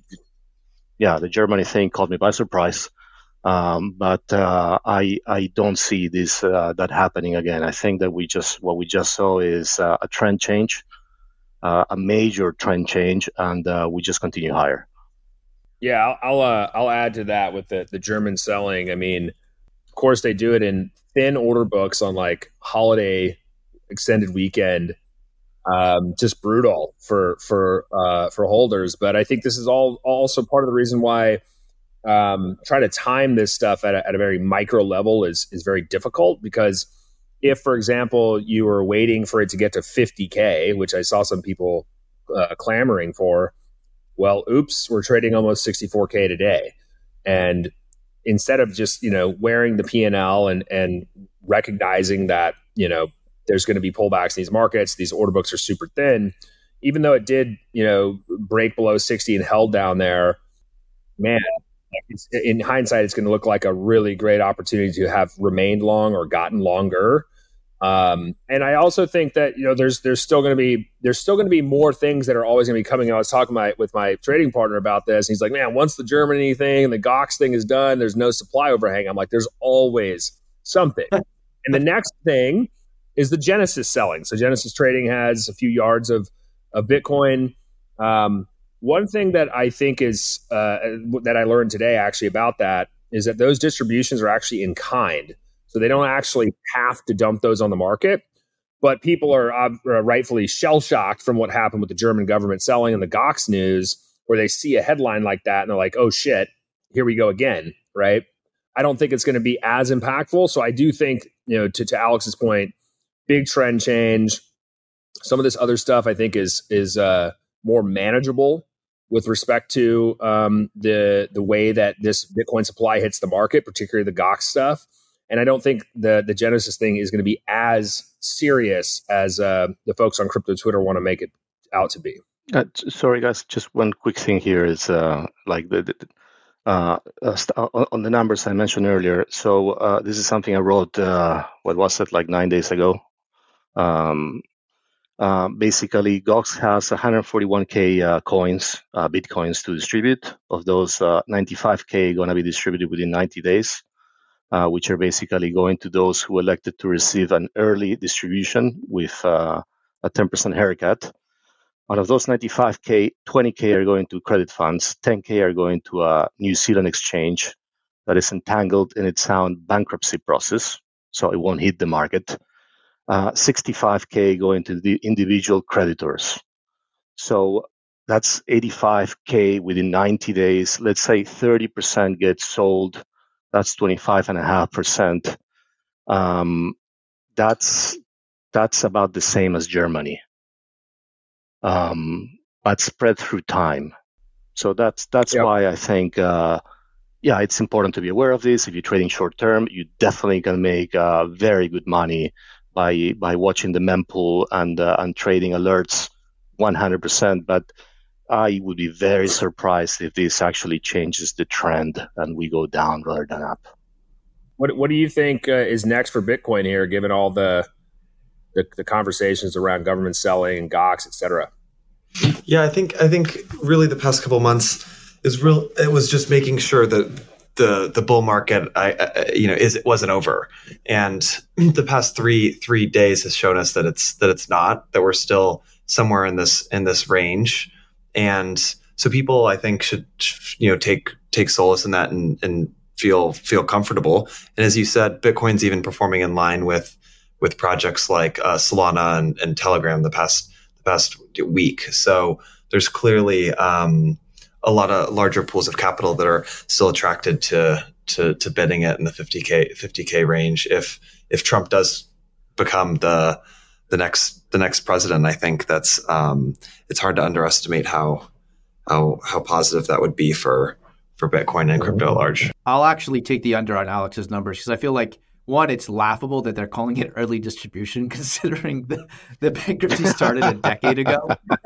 the Germany thing caught me by surprise. But I don't see that happening again. I think that what we just saw is a trend change, a major trend change, and we just continue higher. Yeah, I'll add to that with the German selling. I mean, of course, they do it in thin order books on holiday extended weekend, just brutal for holders. But I think this is also part of the reason why trying to time this stuff at a very micro level is very difficult, because if, for example, you were waiting for it to get to 50K, which I saw some people clamoring for, well, oops, we're trading almost 64K today. And instead of just, wearing the P&L and recognizing that, there's going to be pullbacks in these markets, these order books are super thin, even though it did, break below 60 and held down there, man, in hindsight, it's going to look like a really great opportunity to have remained long or gotten longer. And I also think that there's still going to be more things that are always going to be coming. I was talking with my trading partner about this, and he's like, "Man, once the Germany thing and the GOX thing is done, there's no supply overhang." I'm like, "There's always something." And the next thing is the Genesis selling. So Genesis Trading has a few yards of Bitcoin. One thing that I think is that I learned today actually about that is that those distributions are actually in kind. So they don't actually have to dump those on the market. But people are rightfully shell-shocked from what happened with the German government selling and the GOX news, where they see a headline like that and they're like, oh shit, here we go again, right? I don't think it's going to be as impactful. So I do think, to Alex's point, big trend change. Some of this other stuff I think is more manageable with respect to the way that this Bitcoin supply hits the market, particularly the GOX stuff. And I don't think the Genesis thing is going to be as serious as the folks on crypto Twitter want to make it out to be. Sorry, guys. Just one quick thing here is on the numbers I mentioned earlier. So this is something I wrote. What was it, like 9 days ago? Basically, Gox has 141K coins, Bitcoins to distribute. Of those, 95K going to be distributed within 90 days, which are basically going to those who elected to receive an early distribution with a 10% haircut. Out of those 95K, 20K are going to credit funds, 10K are going to a New Zealand exchange that is entangled in its own bankruptcy process, so it won't hit the market. 65K going to the individual creditors. So that's 85K within 90 days. Let's say 30% gets sold. That's 25.5%. That's about the same as Germany, but spread through time. So that's yep. Why I think, it's important to be aware of this. If you're trading short term, you definitely can make very good money by watching the mempool and trading alerts 100%. But I would be very surprised if this actually changes the trend and we go down rather than up. What do you think is next for Bitcoin here, given all the conversations around government selling and GOX, et cetera? Yeah, I think really the past couple of months it was just making sure that the bull market, it wasn't over, and the past three days has shown us that it's not, that we're still somewhere in this range, and so people I think should take solace in that and feel comfortable. And as you said, Bitcoin's even performing in line with projects like Solana and Telegram the past week. So there's clearly a lot of larger pools of capital that are still attracted to bidding it in the 50K range. If Trump does become the next president, I think that's it's hard to underestimate how positive that would be for Bitcoin and crypto at large. I'll actually take the under on Alex's numbers because I feel like, one, it's laughable that they're calling it early distribution, considering the bankruptcy started a decade ago.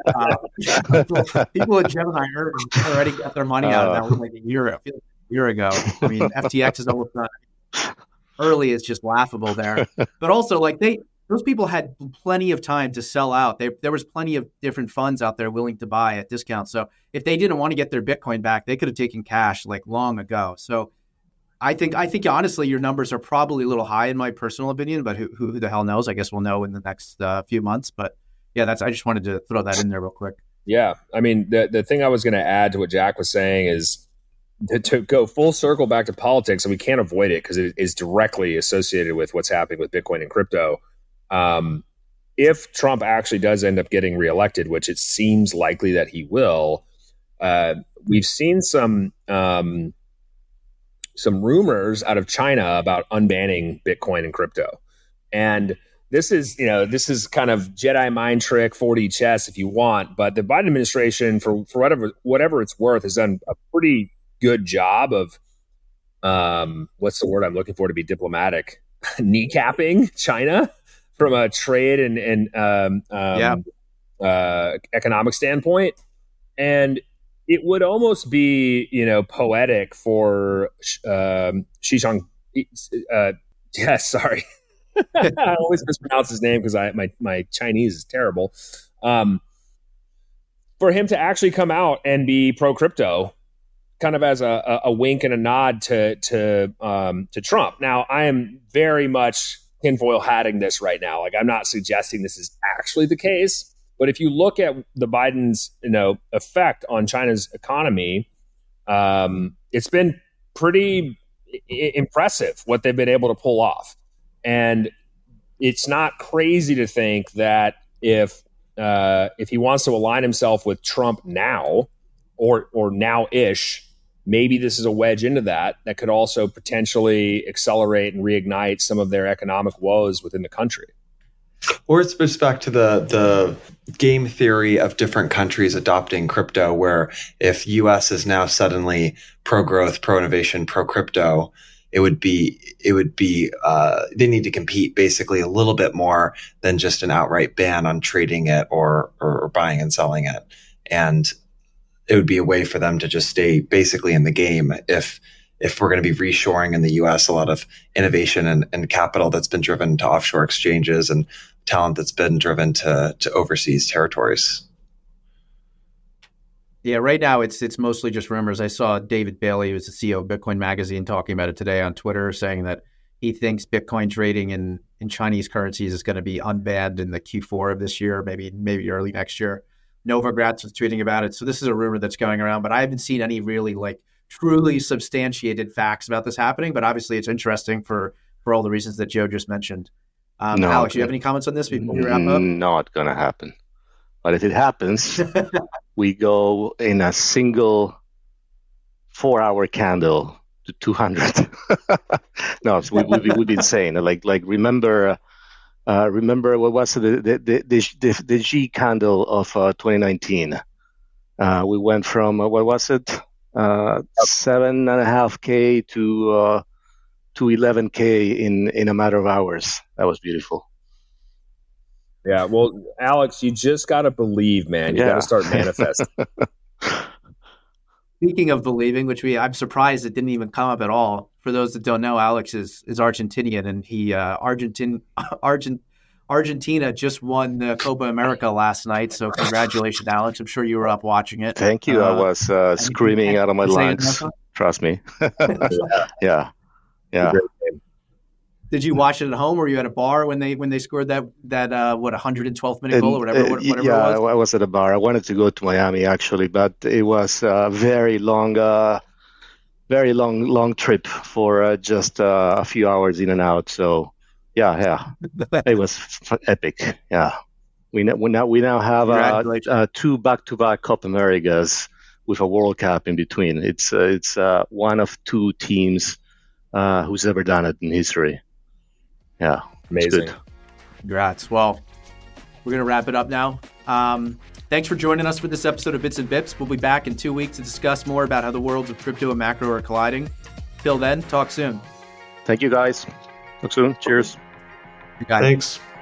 People at Gemini already got their money out, and that was like a year ago. I mean, FTX is almost done. Early is just laughable there. But also, those people had plenty of time to sell out. There was plenty of different funds out there willing to buy at discount. So if they didn't want to get their Bitcoin back, they could have taken cash long ago. So I think honestly, your numbers are probably a little high in my personal opinion, but who the hell knows? I guess we'll know in the next few months. But yeah, I just wanted to throw that in there real quick. Yeah. I mean, the thing I was going to add to what Jack was saying is to go full circle back to politics, and we can't avoid it because it is directly associated with what's happening with Bitcoin and crypto. If Trump actually does end up getting reelected, which it seems likely that he will, we've seen some rumors out of China about unbanning Bitcoin and crypto. And this is kind of Jedi mind trick 4D chess if you want, but the Biden administration, for whatever it's worth, has done a pretty good job of what's the word I'm looking for to be diplomatic? Kneecapping China from a trade and economic standpoint. And it would almost be, poetic for Xi Jinping. Sorry. I always mispronounce his name because my Chinese is terrible. For him to actually come out and be pro crypto, kind of as a wink and a nod to Trump. Now, I am very much tinfoil hatting this right now. Like, I'm not suggesting this is actually the case, but if you look at the Biden's effect on China's economy, it's been pretty impressive what they've been able to pull off. And it's not crazy to think that if he wants to align himself with Trump now or now-ish, maybe this is a wedge into that could also potentially accelerate and reignite some of their economic woes within the country. Or it's back to the game theory of different countries adopting crypto, where if U.S. is now suddenly pro-growth, pro-innovation, pro-crypto, it would be they need to compete basically a little bit more than just an outright ban on trading it or buying and selling it. And it would be a way for them to just stay basically in the game if we're going to be reshoring in the U.S. a lot of innovation and capital that's been driven to offshore exchanges and talent that's been driven to overseas territories. Yeah, right now it's mostly just rumors. I saw David Bailey, who's the CEO of Bitcoin Magazine, talking about it today on Twitter, saying that he thinks Bitcoin trading in Chinese currencies is going to be unbanned in the Q4 of this year, maybe early next year. Novogratz was tweeting about it. So this is a rumor that's going around, but I haven't seen any really truly substantiated facts about this happening. But obviously it's interesting for all the reasons that Joe just mentioned. Alex, do you have any comments on this before we wrap up? Not going to happen. But if it happens, we go in a single 4-hour candle to 200. No, we've been saying remember what was the G candle of 2019? We went from what was it, 7.5K to 11K in a matter of hours. That was beautiful. Yeah, well, Alex, you just got to believe, man. You got to start manifesting. Speaking of believing, I'm surprised it didn't even come up at all. For those that don't know, Alex is Argentinian, and he Argentina just won the Copa America last night. So congratulations, Alex. I'm sure you were up watching it. Thank you. I was screaming out of my lungs. Trust me. Yeah. Did you watch it at home, or were you at a bar when they scored that 112th minute goal or whatever it was? Yeah, I was at a bar. I wanted to go to Miami actually, but it was a very long trip for just a few hours in and out. So yeah, it was epic. Yeah, we now have 2 back-to-back Copa Americas with a World Cup in between. It's one of 2 teams who's ever done it in history. Yeah, amazing. Congrats. Well, we're going to wrap it up now. Thanks for joining us for this episode of Bits and Bips. We'll be back in 2 weeks to discuss more about how the worlds of crypto and macro are colliding. Till then, talk soon. Thank you, guys. Talk soon. Cheers. You got it. Thanks.